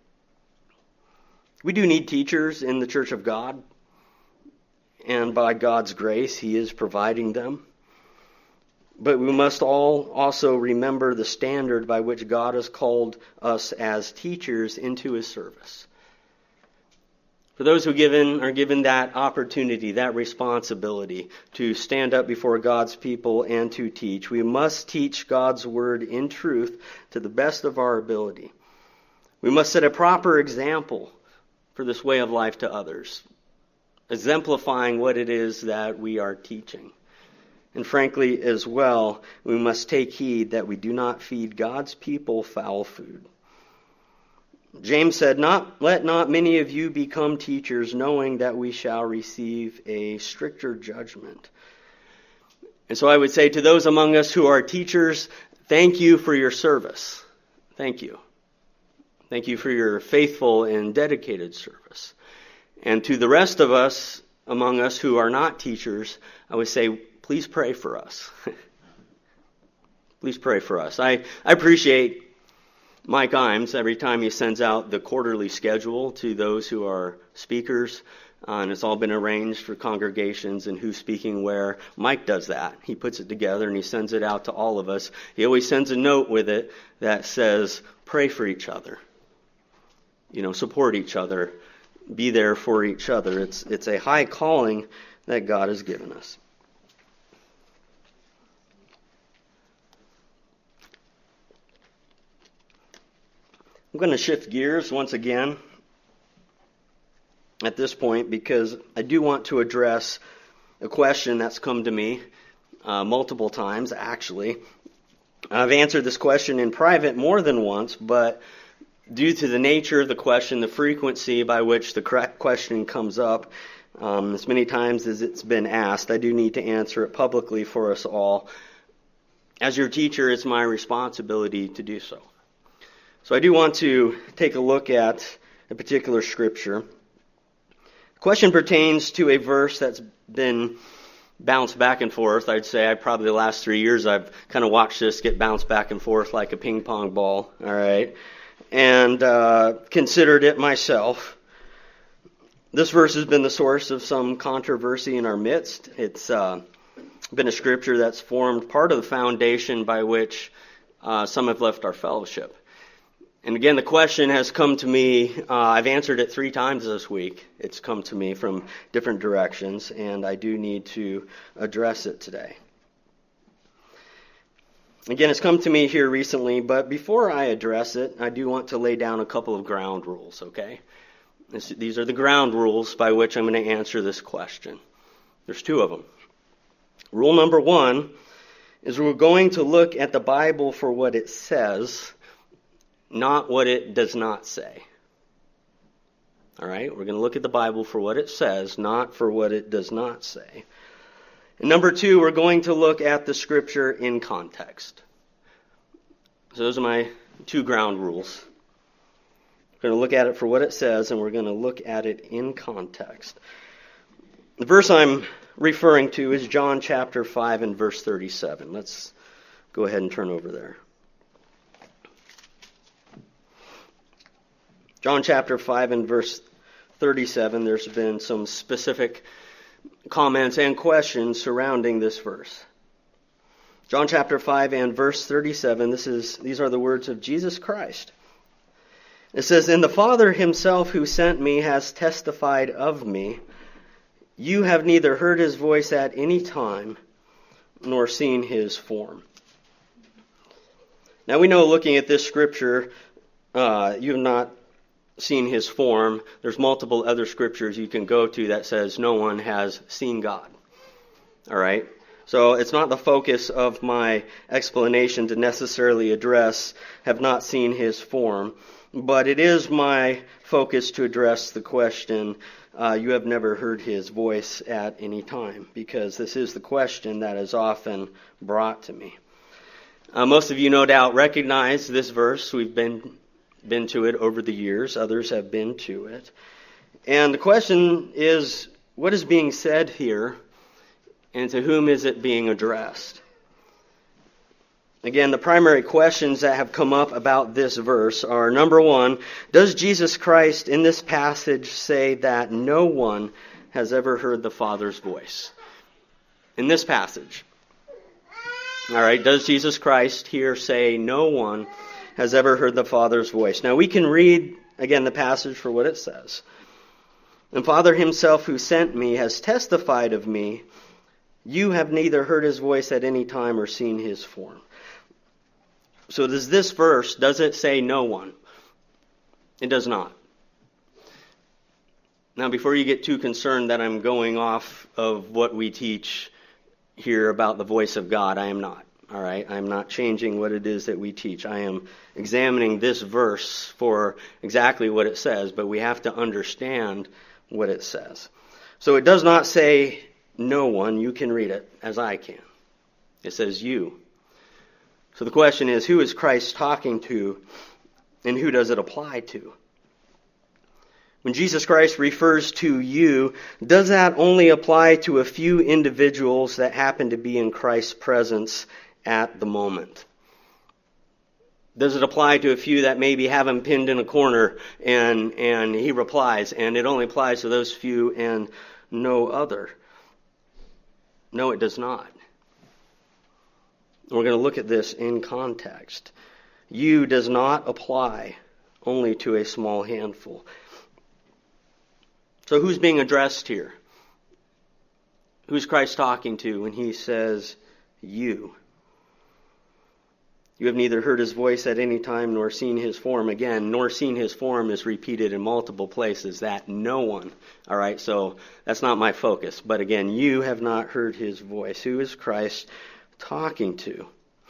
We do need teachers in the Church of God, and by God's grace, He is providing them. But we must all also remember the standard by which God has called us as teachers into His service. For those who given are given that opportunity, that responsibility to stand up before God's people and to teach, we must teach God's word in truth to the best of our ability. We must set a proper example for this way of life to others, exemplifying what it is that we are teaching. And frankly, as well, we must take heed that we do not feed God's people foul food. James said, "Not let not many of you become teachers, knowing that we shall receive a stricter judgment." And so I would say to those among us who are teachers, thank you for your service. Thank you. Thank you for your faithful and dedicated service. And to the rest of us among us who are not teachers, I would say, please pray for us. Please pray for us. I, I appreciate Mike Imes, every time he sends out the quarterly schedule to those who are speakers, uh, and it's all been arranged for congregations and who's speaking where. Mike does that. He puts it together and he sends it out to all of us. He always sends a note with it that says, pray for each other. You know, support each other. Be there for each other. It's, it's a high calling that God has given us. I'm going to shift gears once again at this point because I do want to address a question that's come to me uh, multiple times, actually. I've answered this question in private more than once, but due to the nature of the question, the frequency by which the question comes up, um, as many times as it's been asked, I do need to answer it publicly for us all. As your teacher, it's my responsibility to do so. So I do want to take a look at a particular scripture. The question pertains to a verse that's been bounced back and forth. I'd say I probably the last three years I've kind of watched this get bounced back and forth like a ping pong ball. All right, and uh, considered it myself. This verse has been the source of some controversy in our midst. It's uh, been a scripture that's formed part of the foundation by which uh, some have left our fellowship. And again, the question has come to me, uh, I've answered it three times this week. It's come to me from different directions, and I do need to address it today. Again, it's come to me here recently, but before I address it, I do want to lay down a couple of ground rules, okay? This, these are the ground rules by which I'm going to answer this question. There's two of them. Rule number one is we're going to look at the Bible for what it says, not what it does not say. All right? We're going to look at the Bible for what it says, not for what it does not say. And number two, we're going to look at the Scripture in context. So those are my two ground rules. We're going to look at it for what it says, and we're going to look at it in context. The verse I'm referring to is John chapter five and verse thirty-seven. Let's go ahead and turn over there. John chapter five and verse thirty-seven, there's been some specific comments and questions surrounding this verse. John chapter five and verse thirty-seven, this is these are the words of Jesus Christ. It says, "And the Father himself who sent me has testified of me. You have neither heard his voice at any time, nor seen his form." Now we know, looking at this scripture, uh, you have not seen his form. There's multiple other scriptures you can go to that says no one has seen God. All right? So it's not the focus of my explanation to necessarily address have not seen his form, but it is my focus to address the question, uh, you have never heard his voice at any time, because this is the question that is often brought to me. Uh, most of you no doubt recognize this verse. We've been been to it over the years. Others have been to it. And the question is, what is being said here, and to whom is it being addressed? Again, the primary questions that have come up about this verse are, number one, does Jesus Christ in this passage say that no one has ever heard the Father's voice? In this passage. All right, does Jesus Christ here say no one has ever heard the Father's voice? Now we can read, again, the passage for what it says. The Father himself who sent me has testified of me. You have neither heard his voice at any time or seen his form. So does this verse, does it say no one? It does not. Now, before you get too concerned that I'm going off of what we teach here about the voice of God, I am not. All right, I am not changing what it is that we teach. I am examining this verse for exactly what it says, but we have to understand what it says. So it does not say no one. You can read it as I can. It says you. So the question is, who is Christ talking to, and who does it apply to? When Jesus Christ refers to you, does that only apply to a few individuals that happen to be in Christ's presence at the moment? Does it apply to a few that maybe have him pinned in a corner and, and he replies, and it only applies to those few and no other? No, it does not. We're going to look at this in context. You does not apply only to a small handful. So who's being addressed here? Who's Christ talking to when he says you? You have neither heard his voice at any time nor seen his form. Again, nor seen his form is repeated in multiple places. That no one. All right, so that's not my focus. But again, you have not heard his voice. Who is Christ talking to?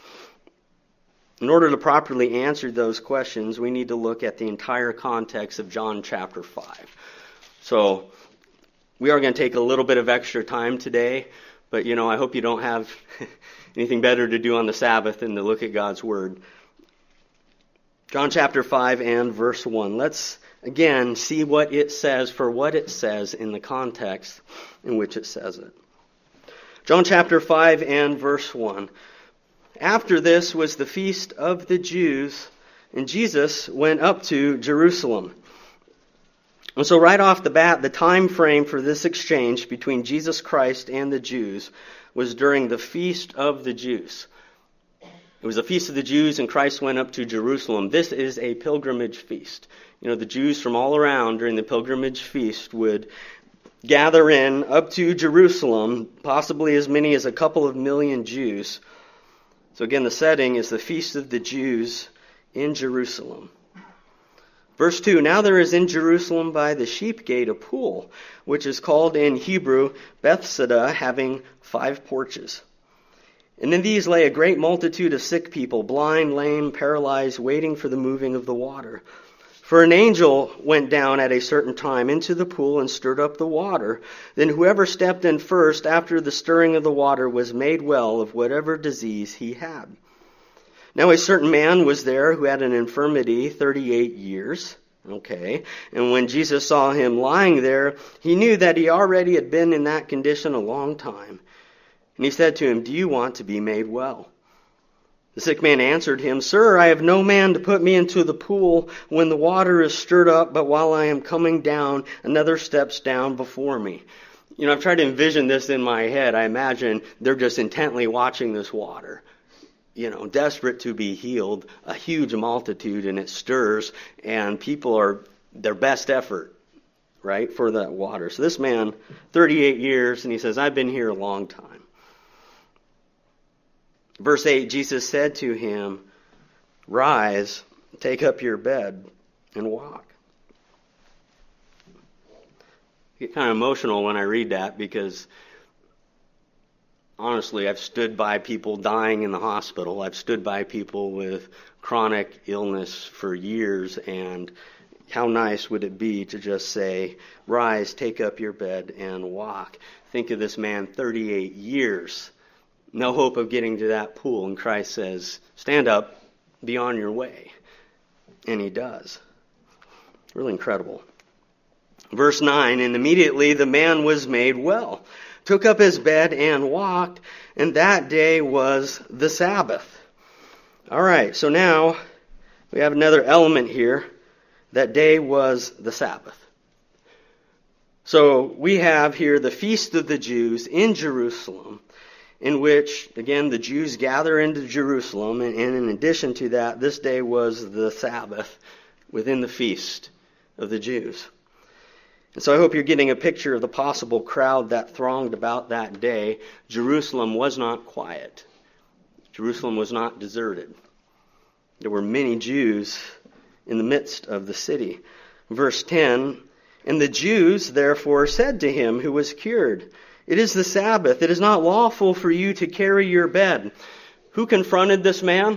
In order to properly answer those questions, we need to look at the entire context of John chapter five. So we are going to take a little bit of extra time today, but you know, I hope you don't have anything better to do on the Sabbath than to look at God's Word. John chapter five and verse one. Let's again see what it says for what it says in the context in which it says it. John chapter five and verse one. After this was the feast of the Jews, and Jesus went up to Jerusalem. And so right off the bat, the time frame for this exchange between Jesus Christ and the Jews was during the feast of the Jews. It was the feast of the Jews, and Christ went up to Jerusalem. This is a pilgrimage feast. You know, the Jews from all around during the pilgrimage feast would gather in up to Jerusalem, possibly as many as a couple of million Jews. So again, the setting is the feast of the Jews in Jerusalem. Verse two, now there is in Jerusalem by the sheep gate a pool, which is called in Hebrew Bethesda, having five porches. And in these lay a great multitude of sick people, blind, lame, paralyzed, waiting for the moving of the water. For an angel went down at a certain time into the pool and stirred up the water. Then whoever stepped in first after the stirring of the water was made well of whatever disease he had. Now a certain man was there who had an infirmity thirty-eight years. Okay. And when Jesus saw him lying there, he knew that he already had been in that condition a long time. And he said to him, do you want to be made well? The sick man answered him, Sir, I have no man to put me into the pool when the water is stirred up, but while I am coming down, another steps down before me. You know, I've tried to envision this in my head. I imagine they're just intently watching this water. You know, desperate to be healed, a huge multitude, and it stirs, and people are their best effort, right, for that water. So this man, thirty-eight years, and he says, I've been here a long time. Verse eight, Jesus said to him, Rise, take up your bed, and walk. I get kind of emotional when I read that because honestly, I've stood by people dying in the hospital. I've stood by people with chronic illness for years, and how nice would it be to just say, Rise, take up your bed, and walk. Think of this man, thirty-eight years, no hope of getting to that pool, and Christ says, stand up, be on your way. And he does. Really incredible. Verse nine, and immediately the man was made well, took up his bed and walked, and that day was the Sabbath. All right, so now we have another element here. That day was the Sabbath. So we have here the feast of the Jews in Jerusalem, in which, again, the Jews gather into Jerusalem, and in addition to that, this day was the Sabbath within the feast of the Jews. And so I hope you're getting a picture of the possible crowd that thronged about that day. Jerusalem was not quiet. Jerusalem was not deserted. There were many Jews in the midst of the city. Verse ten, and the Jews therefore said to him who was cured, it is the Sabbath. It is not lawful for you to carry your bed. Who confronted this man?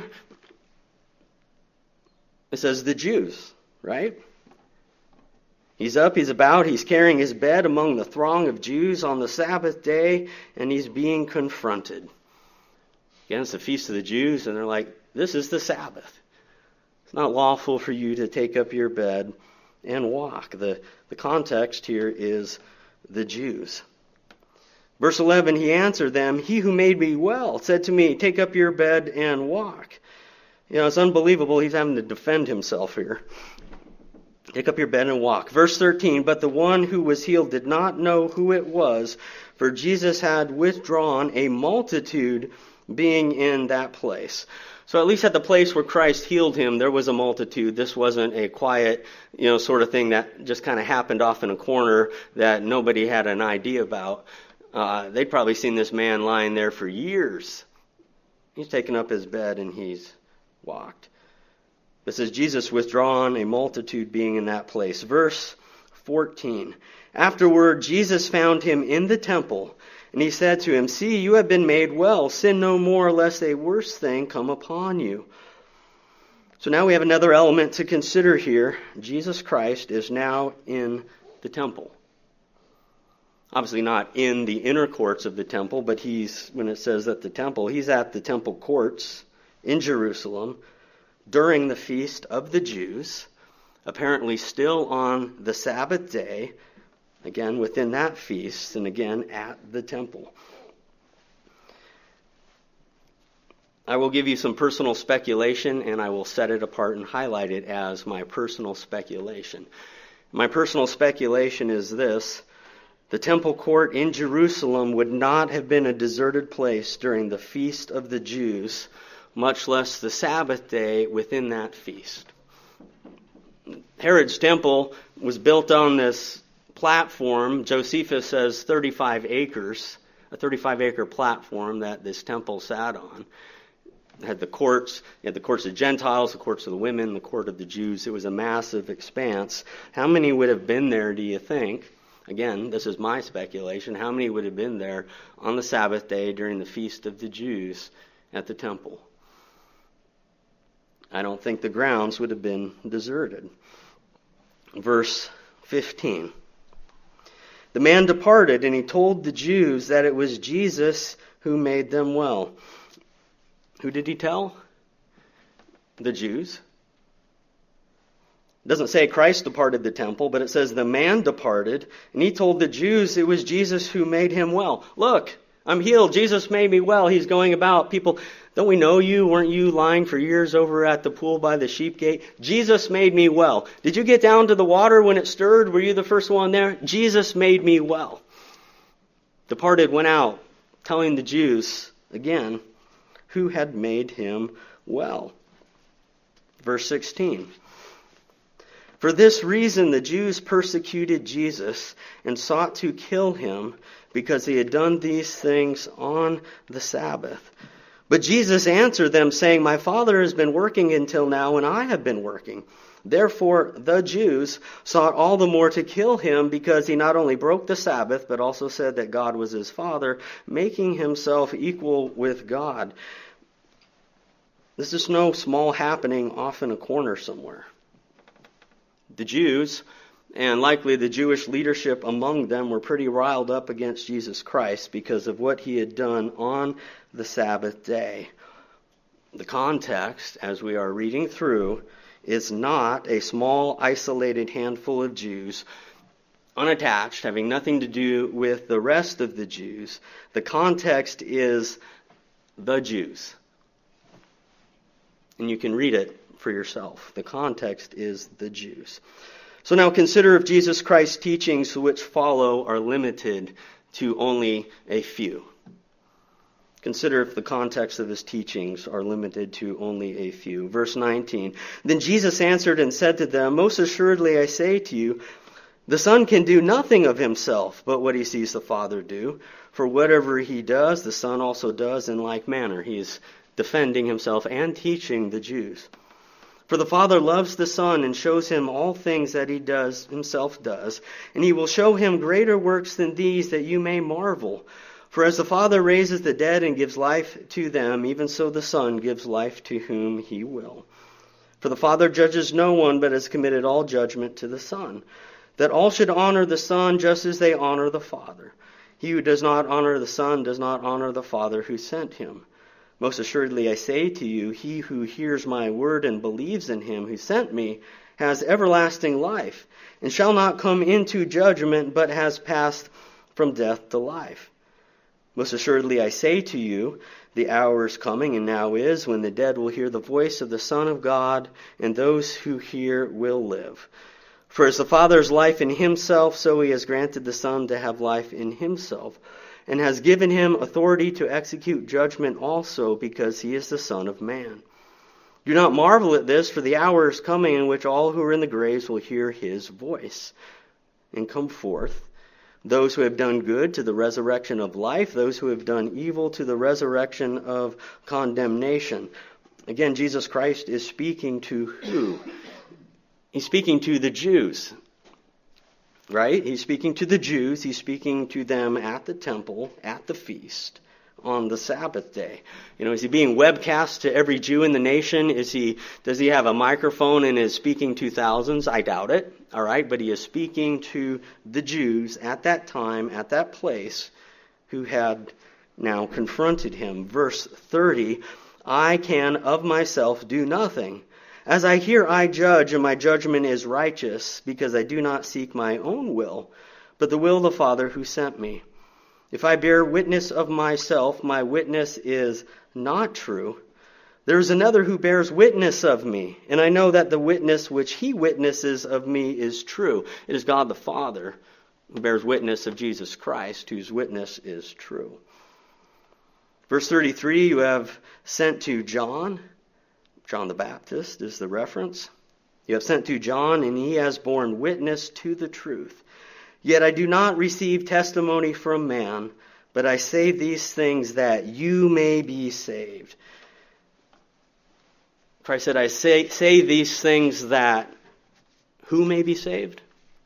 It says the Jews, right? He's up, he's about, he's carrying his bed among the throng of Jews on the Sabbath day, and he's being confronted. Again, it's the Feast of the Jews, and they're like, this is the Sabbath. It's not lawful for you to take up your bed and walk. The, the context here is the Jews. Verse eleven, he answered them, he who made me well said to me, take up your bed and walk. You know, it's unbelievable he's having to defend himself here. Take up your bed and walk. Verse thirteen, but the one who was healed did not know who it was, for Jesus had withdrawn, a multitude being in that place. So at least at the place where Christ healed him, there was a multitude. This wasn't a quiet, you know, sort of thing that just kind of happened off in a corner that nobody had an idea about. Uh, they'd probably seen this man lying there for years. He's taken up his bed and he's walked. It says, Jesus withdrawn, a multitude being in that place. Verse fourteen. Afterward, Jesus found him in the temple, and he said to him, see, you have been made well. Sin no more, lest a worse thing come upon you. So now we have another element to consider here. Jesus Christ is now in the temple. Obviously not in the inner courts of the temple, but he's, when it says at the temple, he's at the temple courts in Jerusalem during the feast of the Jews, apparently still on the Sabbath day, again within that feast, and again at the temple. I will give you some personal speculation, and I will set it apart and highlight it as my personal speculation. My personal speculation is this. The temple court in Jerusalem would not have been a deserted place during the feast of the Jews, much less the Sabbath day within that feast. Herod's temple was built on this platform. Josephus says thirty-five acres, a thirty-five acre platform that this temple sat on. It had the courts, you had the courts of Gentiles, the courts of the women, the court of the Jews. It was a massive expanse. How many would have been there, do you think? Again, this is my speculation. How many would have been there on the Sabbath day during the feast of the Jews at the temple? I don't think the grounds would have been deserted. Verse fifteen. The man departed, and he told the Jews that it was Jesus who made them well. Who did he tell? The Jews. It doesn't say Christ departed the temple, but it says the man departed, and he told the Jews it was Jesus who made him well. Look, I'm healed. Jesus made me well. He's going about. People, don't we know you? Weren't you lying for years over at the pool by the sheep gate? Jesus made me well. Did you get down to the water when it stirred? Were you the first one there? Jesus made me well. Departed, went out, telling the Jews, again, who had made him well. Verse sixteen. For this reason the Jews persecuted Jesus and sought to kill him because he had done these things on the Sabbath. But Jesus answered them, saying, my Father has been working until now, and I have been working. Therefore the Jews sought all the more to kill him because he not only broke the Sabbath, but also said that God was his Father, making himself equal with God. This is no small happening off in a corner somewhere. The Jews, and likely the Jewish leadership among them, were pretty riled up against Jesus Christ because of what he had done on the Sabbath day. The context, as we are reading through, is not a small, isolated handful of Jews, unattached, having nothing to do with the rest of the Jews. The context is the Jews. And you can read it for yourself. The context is the Jews. So now consider if Jesus Christ's teachings which follow are limited to only a few. Consider if the context of his teachings are limited to only a few. Verse nineteen. Then Jesus answered and said to them, most assuredly I say to you, The Son can do nothing of himself but what he sees the Father do. For whatever he does, the Son also does in like manner. He is defending himself and teaching the Jews. For the Father loves the Son and shows him all things that he does himself does, and he will show him greater works than these, that you may marvel. For as the Father raises the dead and gives life to them, even so the Son gives life to whom he will. For the Father judges no one, but has committed all judgment to the Son, that all should honor the Son just as they honor the Father. He who does not honor the Son does not honor the Father who sent him. Most assuredly I say to you, he who hears my word and believes in him who sent me has everlasting life, and shall not come into judgment, but has passed from death to life. Most assuredly I say to you, the hour is coming, and now is, when the dead will hear the voice of the Son of God, and those who hear will live. For as the Father has life in himself, so he has granted the Son to have life in himself, and has given him authority to execute judgment also, because he is the Son of Man. Do not marvel at this, for the hour is coming in which all who are in the graves will hear his voice and come forth. Those who have done good to the resurrection of life, those who have done evil to the resurrection of condemnation. Again, Jesus Christ is speaking to who? He's speaking to the Jews. Right? He's speaking to the Jews. He's speaking to them at the temple, at the feast, on the Sabbath day. You know, is he being webcast to every Jew in the nation? Is he? Does he have a microphone and is speaking to thousands? I doubt it. All right, but he is speaking to the Jews at that time, at that place, who had now confronted him. Verse thirty, I can of myself do nothing. As I hear, I judge, and my judgment is righteous, because I do not seek my own will, but the will of the Father who sent me. If I bear witness of myself, my witness is not true. There is another who bears witness of me, and I know that the witness which he witnesses of me is true. It is God the Father who bears witness of Jesus Christ, whose witness is true. Verse thirty-three, you have sent to John. John the Baptist is the reference. You have sent to John, and he has borne witness to the truth. Yet I do not receive testimony from man, but I say these things that you may be saved. Christ said, I say, say these things that who may be saved?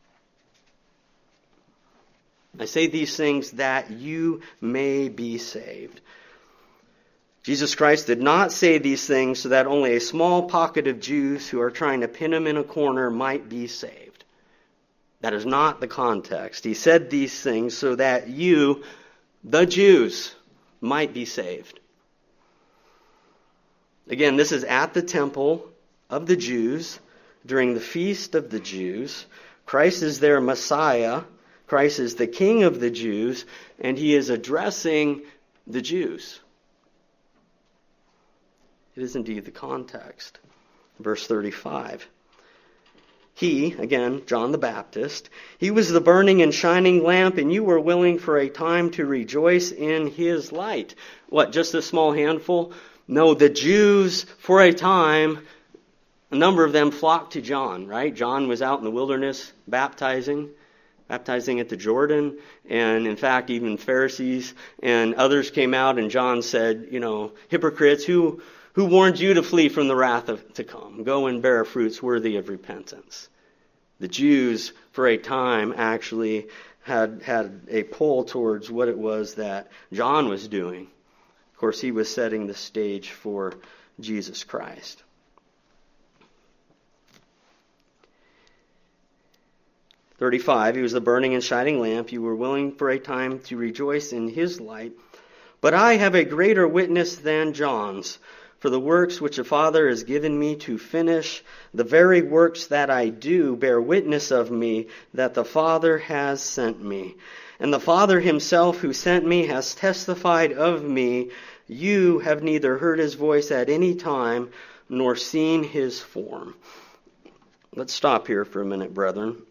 I say these things that you may be saved. Jesus Christ did not say these things so that only a small pocket of Jews who are trying to pin him in a corner might be saved. That is not the context. He said these things so that you, the Jews, might be saved. Again, this is at the temple of the Jews during the feast of the Jews. Christ is their Messiah. Christ is the King of the Jews, and he is addressing the Jews. It is indeed the context. Verse thirty-five. He, again, John the Baptist, he was the burning and shining lamp, and you were willing for a time to rejoice in his light. What, just a small handful? No, the Jews, for a time, a number of them flocked to John, right? John was out in the wilderness baptizing, baptizing at the Jordan. And in fact, even Pharisees and others came out, and John said, you know, hypocrites, who... Who warned you to flee from the wrath of, to come? Go and bear fruits worthy of repentance. The Jews, for a time, actually had, had a pull towards what it was that John was doing. Of course, he was setting the stage for Jesus Christ. thirty-five, he was the burning and shining lamp. You were willing for a time to rejoice in his light. But I have a greater witness than John's. For the works which the Father has given me to finish, the very works that I do bear witness of me, that the Father has sent me. And the Father himself who sent me has testified of me. You have neither heard his voice at any time, nor seen his form. Let's stop here for a minute, brethren.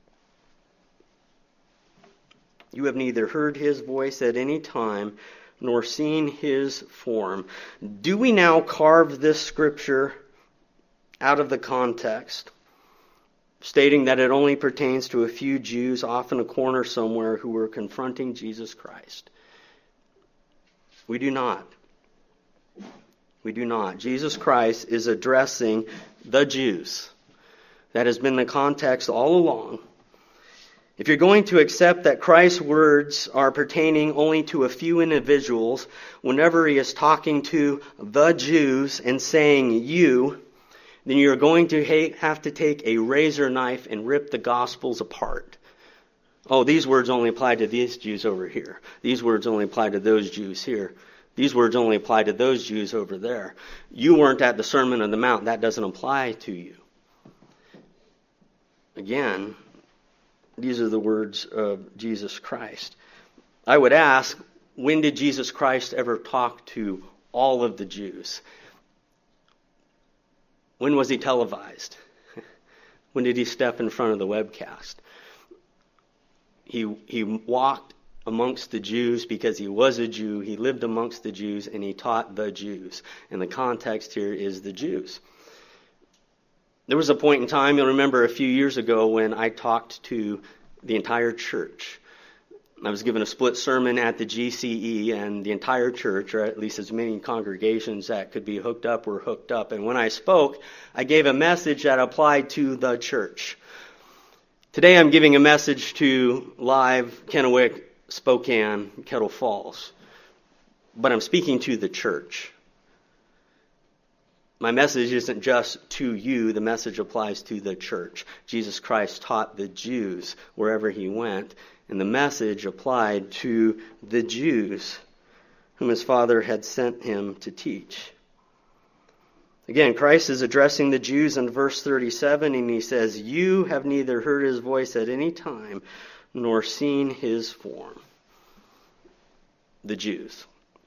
You have neither heard his voice at any time, nor seen his form. Do we now carve this scripture out of the context? stating that it only pertains to a few Jews off in a corner somewhere who were confronting Jesus Christ. We do not. We do not. Jesus Christ is addressing the Jews. That has been the context all along. If you're going to accept that Christ's words are pertaining only to a few individuals, whenever he is talking to the Jews and saying you, then you're going to have to take a razor knife and rip the Gospels apart. Oh, these words only apply to these Jews over here. These words only apply to those Jews here. These words only apply to those Jews over there. You weren't at the Sermon on the Mount. That doesn't apply to you. Again, these are the words of Jesus Christ. I would ask, when did Jesus Christ ever talk to all of the Jews? When was he televised? When did he step in front of the webcast? He, he walked amongst the Jews because he was a Jew. He lived amongst the Jews and he taught the Jews. And the context here is the Jews. There was a point in time, you'll remember a few years ago, when I talked to the entire church. I was given a split sermon at the G C E, and the entire church, or at least as many congregations that could be hooked up, were hooked up. And when I spoke, I gave a message that applied to the church. Today I'm giving a message to Live, Kennewick, Spokane, Kettle Falls. But I'm speaking to the church. My message isn't just to you. The message applies to the church. Jesus Christ taught the Jews wherever he went. And the message applied to the Jews whom his Father had sent him to teach. Again, Christ is addressing the Jews in verse thirty-seven, and he says, "You have neither heard his voice at any time, nor seen his form." The Jews.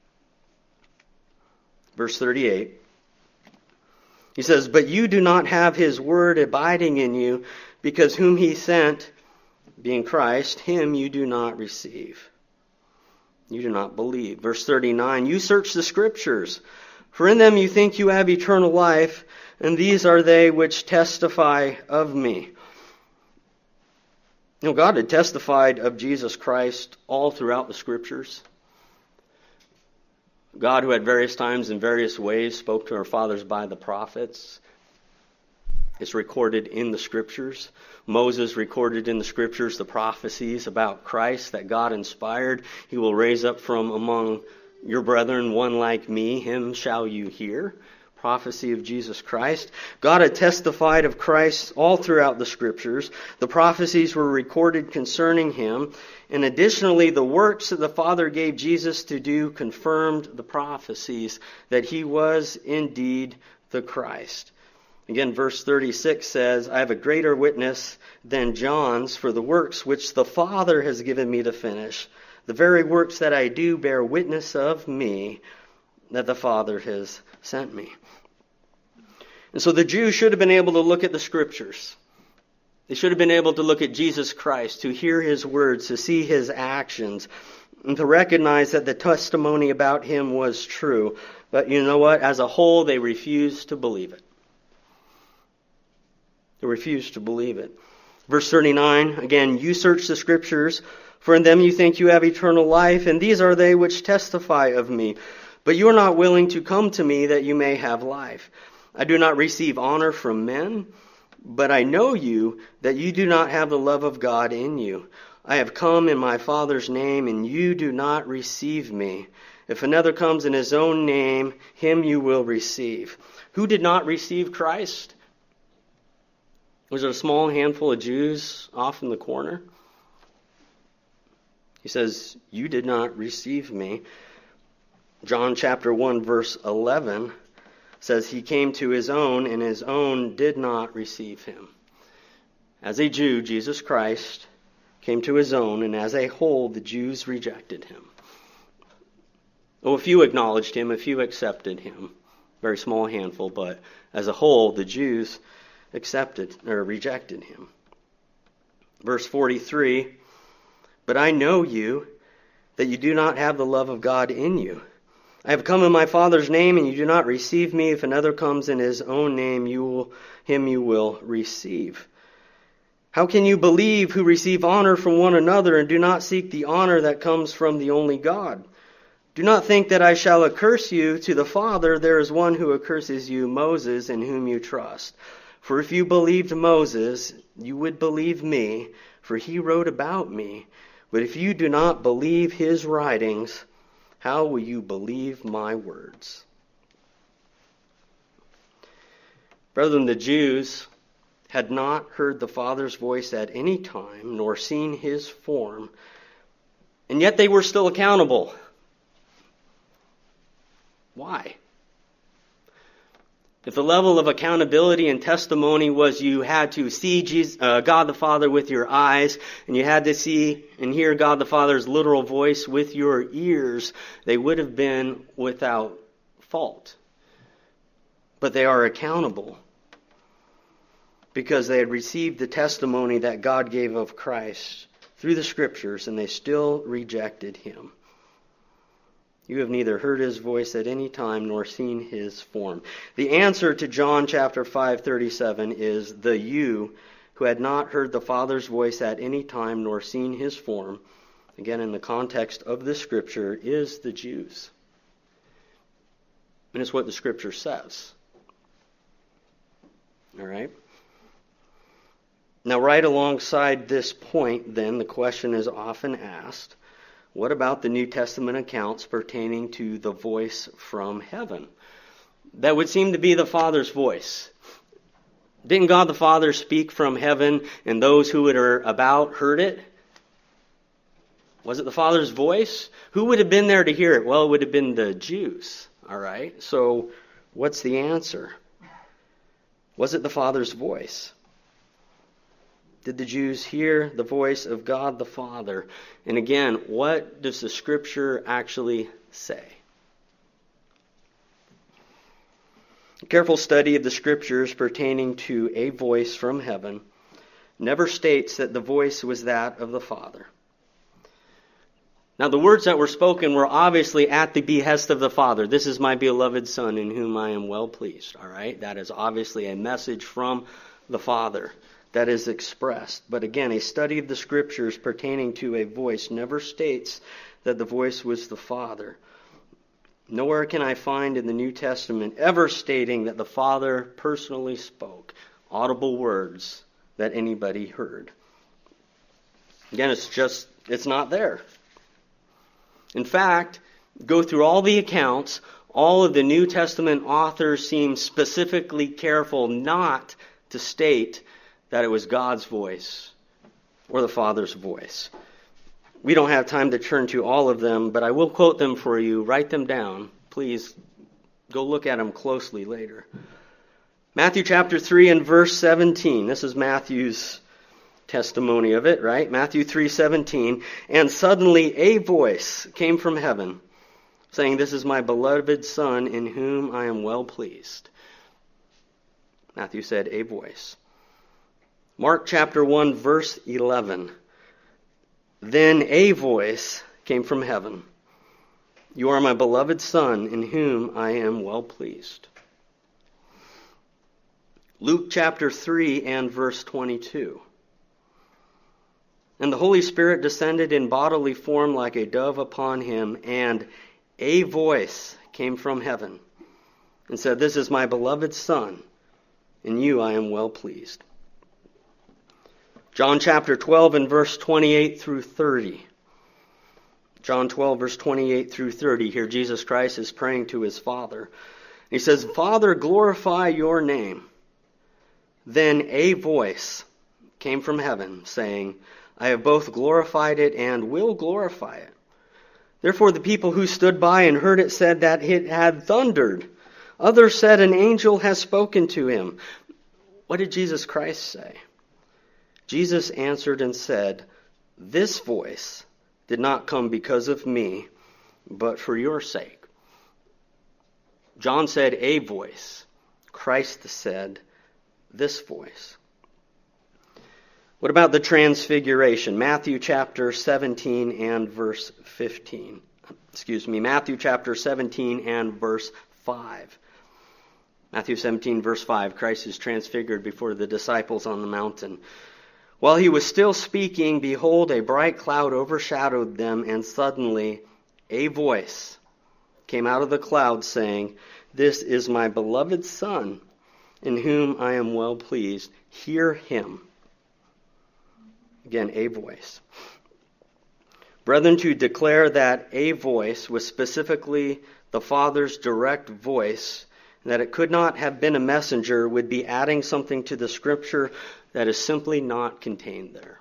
Verse thirty-eight. He says, "But you do not have his word abiding in you, because whom he sent, being Christ, him you do not receive. You do not believe." Verse thirty-nine, "You search the Scriptures, for in them you think you have eternal life, and these are they which testify of me." You know, God had testified of Jesus Christ all throughout the Scriptures. God, who at various times in various ways spoke to our fathers by the prophets, is recorded in the Scriptures. Moses recorded in the Scriptures the prophecies about Christ that God inspired. He will raise up from among your brethren one like me, him shall you hear. Prophecy of Jesus Christ. God had testified of Christ all throughout the Scriptures. The prophecies were recorded concerning him. And additionally, the works that the Father gave Jesus to do confirmed the prophecies that he was indeed the Christ. Again, verse thirty-six says, "I have a greater witness than John's, for the works which the Father has given me to finish, the very works that I do bear witness of me, that the Father has sent me." And so the Jews should have been able to look at the Scriptures. They should have been able to look at Jesus Christ, to hear his words, to see his actions, and to recognize that the testimony about him was true. But you know what? As a whole, they refused to believe it. They refused to believe it. Verse thirty-nine, again, "You search the Scriptures, for in them you think you have eternal life, and these are they which testify of me. But you are not willing to come to me that you may have life. I do not receive honor from men, but I know you, that you do not have the love of God in you. I have come in my Father's name, and you do not receive me. If another comes in his own name, him you will receive." Who did not receive Christ? Was it a small handful of Jews off in the corner? He says, "You did not receive me." John chapter one, verse eleven says, "He came to his own, and his own did not receive him." As a Jew, Jesus Christ came to his own, and as a whole, the Jews rejected him. Oh, a few acknowledged him, a few accepted him. Very small handful, but as a whole, the Jews accepted or rejected him. Verse forty-three, "But I know you, that you do not have the love of God in you. I have come in my Father's name, and you do not receive me. If another comes in his own name, you will, him you will receive." How can you believe who receive honor from one another and do not seek the honor that comes from the only God? Do not think that I shall accurse you to the Father. There is one who accurses you, Moses, in whom you trust. For if you believed Moses, you would believe me, for he wrote about me. But if you do not believe his writings, how will you believe my words? Brethren, the Jews had not heard the Father's voice at any time, nor seen his form, and yet they were still accountable. Why? If the level of accountability and testimony was you had to see Jesus, uh, God the Father with your eyes, and you had to see and hear God the Father's literal voice with your ears, they would have been without fault. But they are accountable because they had received the testimony that God gave of Christ through the Scriptures, and they still rejected him. You have neither heard his voice at any time nor seen his form. The answer to John chapter five thirty-seven is the you who had not heard the Father's voice at any time nor seen his form, again in the context of the Scripture, is the Jews. And it's what the Scripture says. All right? Now, right alongside this point, then, the question is often asked, what about the New Testament accounts pertaining to the voice from heaven? That would seem to be the Father's voice. Didn't God the Father speak from heaven, and those who were about heard it? Was it the Father's voice? Who would have been there to hear it? Well, it would have been the Jews. All right? So, what's the answer? Was it the Father's voice? Did the Jews hear the voice of God the Father? And again, what does the Scripture actually say? A careful study of the Scriptures pertaining to a voice from heaven never states that the voice was that of the Father. Now, the words that were spoken were obviously at the behest of the Father. This is my beloved Son in whom I am well pleased. All right? That is obviously a message from the Father that is expressed. But again, a study of the Scriptures pertaining to a voice never states that the voice was the Father. Nowhere can I find in the New Testament ever stating that the Father personally spoke audible words that anybody heard. Again, it's just, it's not there. In fact, go through all the accounts, all of the New Testament authors seem specifically careful not to state that it was God's voice or the Father's voice. We don't have time to turn to all of them, but I will quote them for you. Write them down. Please go look at them closely later. Matthew chapter three and verse seventeen. This is Matthew's testimony of it, right? Matthew three seventeen. And suddenly a voice came from heaven, saying, "This is my beloved Son, in whom I am well pleased." Matthew said, a voice. Mark chapter one, verse eleven. Then a voice came from heaven. "You are my beloved Son, in whom I am well pleased." Luke chapter three and verse twenty-two. And the Holy Spirit descended in bodily form like a dove upon him, and a voice came from heaven and said, "This is my beloved Son, in you I am well pleased." John chapter twelve and verse twenty-eight through thirty. John twelve verse twenty-eight through thirty. Here Jesus Christ is praying to his Father. He says, "Father, glorify your name." Then a voice came from heaven, saying, "I have both glorified it and will glorify it." Therefore the people who stood by and heard it said that it had thundered. Others said, "An angel has spoken to him." What did Jesus Christ say? Jesus answered and said, "This voice did not come because of me, but for your sake." John said a voice. Christ said this voice. What about the transfiguration? Matthew chapter seventeen and verse fifteen. Excuse me, Matthew chapter seventeen and verse five. Matthew seventeen verse five, Christ is transfigured before the disciples on the mountain. While he was still speaking, behold, a bright cloud overshadowed them, and suddenly a voice came out of the cloud saying, "This is my beloved Son, in whom I am well pleased. Hear him." Again, a voice. Brethren, to declare that a voice was specifically the Father's direct voice, and that it could not have been a messenger, would be adding something to the Scripture that is simply not contained there.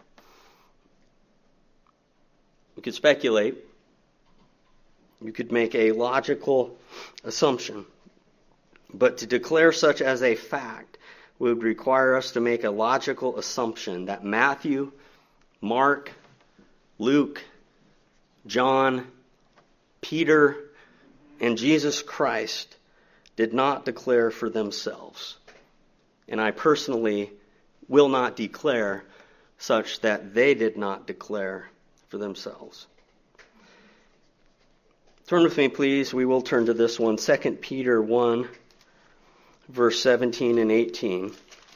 You could speculate. You could make a logical assumption. But to declare such as a fact would require us to make a logical assumption that Matthew, Mark, Luke, John, Peter, and Jesus Christ did not declare for themselves. And I personally will not declare such that they did not declare for themselves. Turn with me, please. We will turn to this one, Second Peter one, verse seventeen and eighteen.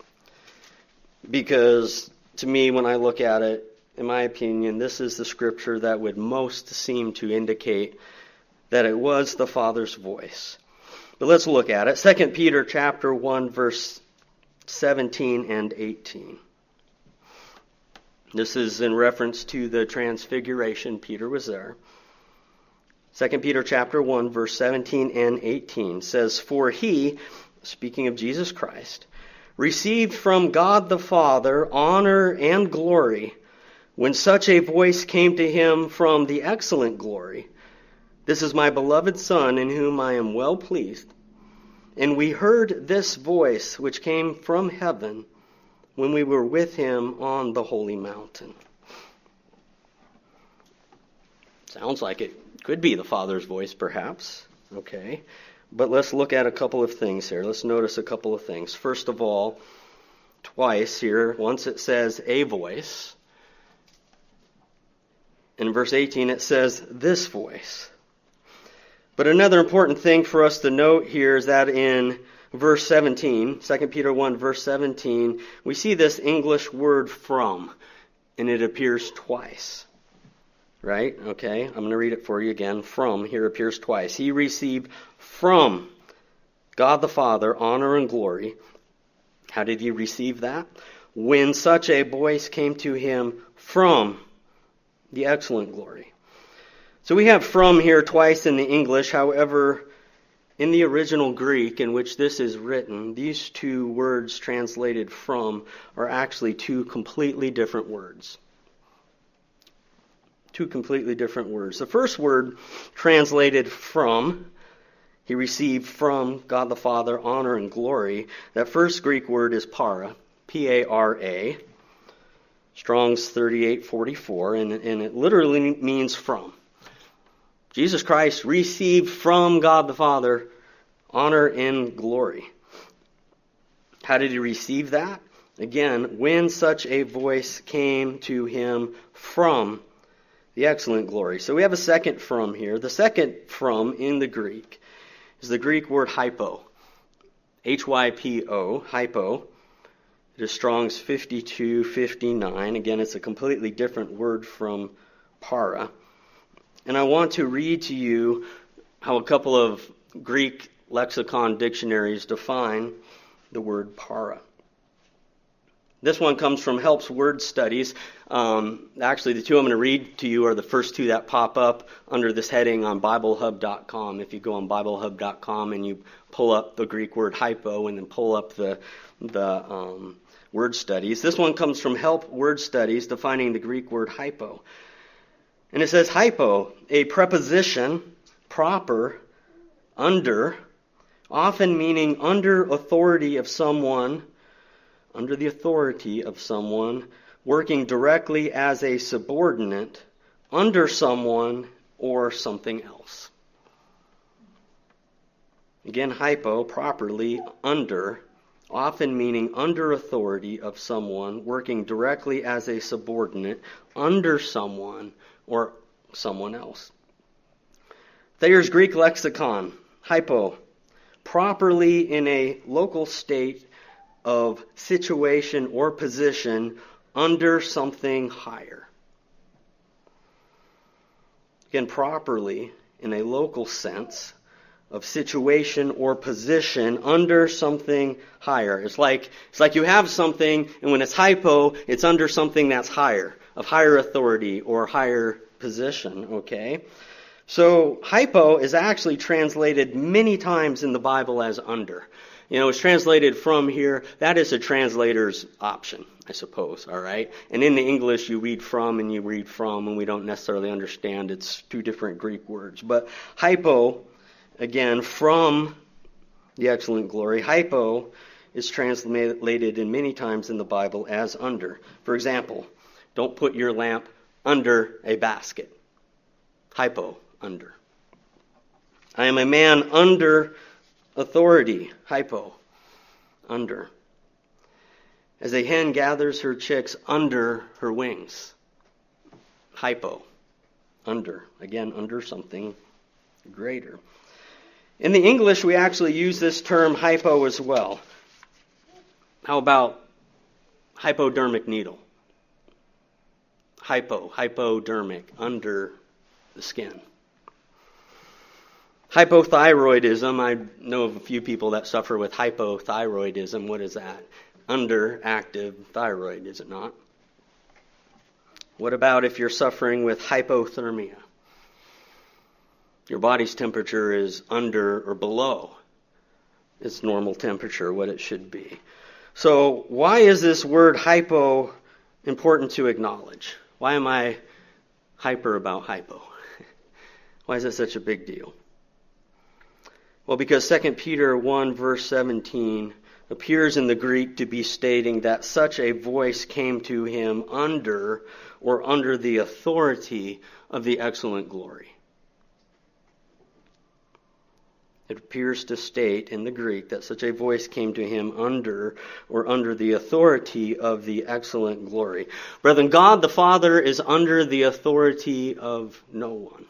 Because to me, when I look at it, in my opinion, this is the scripture that would most seem to indicate that it was the Father's voice. But let's look at it. Second Peter chapter one, verse seventeen and eighteen. This is in reference to the transfiguration. Peter was there. Second Peter chapter one, verse seventeen and eighteen says, "For he," speaking of Jesus Christ, "received from God the Father honor and glory when such a voice came to him from the excellent glory. This is my beloved Son, in whom I am well pleased. And we heard this voice which came from heaven when we were with him on the holy mountain." Sounds like it could be the Father's voice, perhaps. Okay. But let's look at a couple of things here. Let's notice a couple of things. First of all, twice here, once it says a voice. In verse eighteen it says this voice. But another important thing for us to note here is that in verse seventeen, Second Peter one, verse seventeen, we see this English word from, and it appears twice. Right? Okay, I'm going to read it for you again. From here appears twice. He received from God the Father honor and glory. How did he receive that? When such a voice came to him from the excellent glory. So we have from here twice in the English. However, in the original Greek in which this is written, these two words translated from are actually two completely different words. Two completely different words. The first word translated from, he received from God the Father honor and glory. That first Greek word is para, P A R A. Strong's thirty-eight forty-four, and, and it literally means from. Jesus Christ received from God the Father honor and glory. How did he receive that? Again, when such a voice came to him from the excellent glory. So we have a second from here. The second from in the Greek is the Greek word hypo. H Y P O, hypo. It is Strong's fifty-two fifty-nine. Again, it's a completely different word from para. And I want to read to you how a couple of Greek lexicon dictionaries define the word para. This one comes from Helps Word Studies. Um, actually, the two I'm going to read to you are the first two that pop up under this heading on Bible Hub dot com. If you go on Bible Hub dot com and you pull up the Greek word hypo and then pull up the the um, word studies. This one comes from Help Word Studies defining the Greek word hypo. And it says hypo, a preposition, proper, under, often meaning under authority of someone, under the authority of someone, working directly as a subordinate, under someone or something else. Again, hypo, properly, under, often meaning under authority of someone, working directly as a subordinate, under someone or someone else. Thayer's Greek lexicon, hypo, properly in a local state of situation or position under something higher. Again, properly, in a local sense of situation or position, under something higher. It's like it's like you have something, and when it's hypo, it's under something that's higher, of higher authority or higher position, okay? So hypo is actually translated many times in the Bible as under. You know, it's translated from here. That is a translator's option, I suppose, all right? And in the English, you read from and you read from, and we don't necessarily understand. It's two different Greek words. But hypo, again, from the excellent glory, hypo is translated in many times in the Bible as under. For example, don't put your lamp under a basket. Hypo, under. I am a man under authority. Hypo, under. As a hen gathers her chicks under her wings. Hypo, under. Again, under something greater. In the English, we actually use this term hypo as well. How about hypodermic needle? Hypo, hypodermic, under the skin. Hypothyroidism, I know of a few people that suffer with hypothyroidism. What is that? Underactive thyroid, is it not? What about if you're suffering with hypothermia? Your body's temperature is under or below its normal temperature, what it should be. So why is this word hypo important to acknowledge? Why am I hyper about hypo? Why is it such a big deal? Well, because Second Peter one verse seventeen appears in the Greek to be stating that such a voice came to him under or under the authority of the excellent glory. It appears to state in the Greek that such a voice came to him under or under the authority of the excellent glory. Brethren, God the Father is under the authority of no one.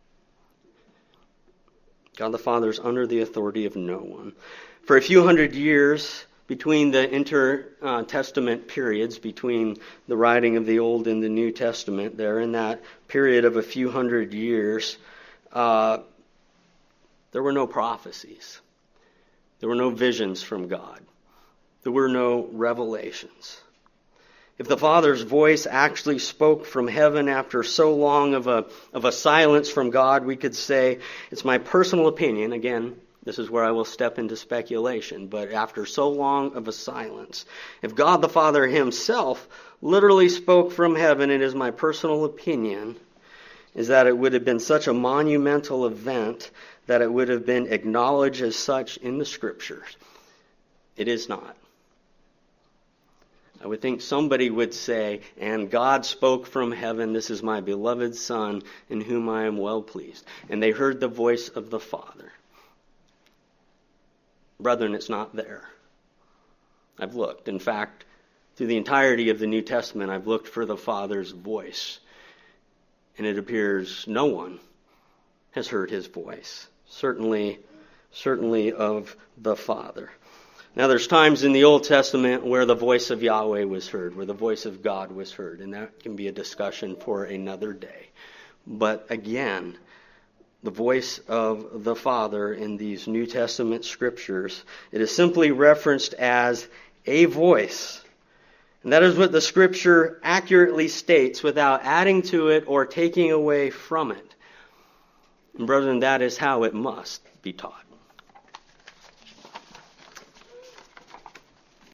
God the Father is under the authority of no one. For a few hundred years, between the inter-testament periods, between the writing of the Old and the New Testament, there in that period of a few hundred years, uh, there were no prophecies. There were no visions from God. There were no revelations. If the Father's voice actually spoke from heaven after so long of a of a silence from God, we could say, it's my personal opinion, again, this is where I will step into speculation, but after so long of a silence, if God the Father himself literally spoke from heaven, it is my personal opinion, is that it would have been such a monumental event that it would have been acknowledged as such in the Scriptures. It is not. I would think somebody would say, and God spoke from heaven, this is my beloved Son, in whom I am well pleased. And they heard the voice of the Father. Brethren, it's not there. I've looked. In fact, through the entirety of the New Testament, I've looked for the Father's voice. And it appears no one has heard his voice. Certainly, certainly of the Father. Now, there's times in the Old Testament where the voice of Yahweh was heard, where the voice of God was heard, and that can be a discussion for another day. But again, the voice of the Father in these New Testament scriptures, it is simply referenced as a voice. And that is what the Scripture accurately states without adding to it or taking away from it. And brethren, that is how it must be taught.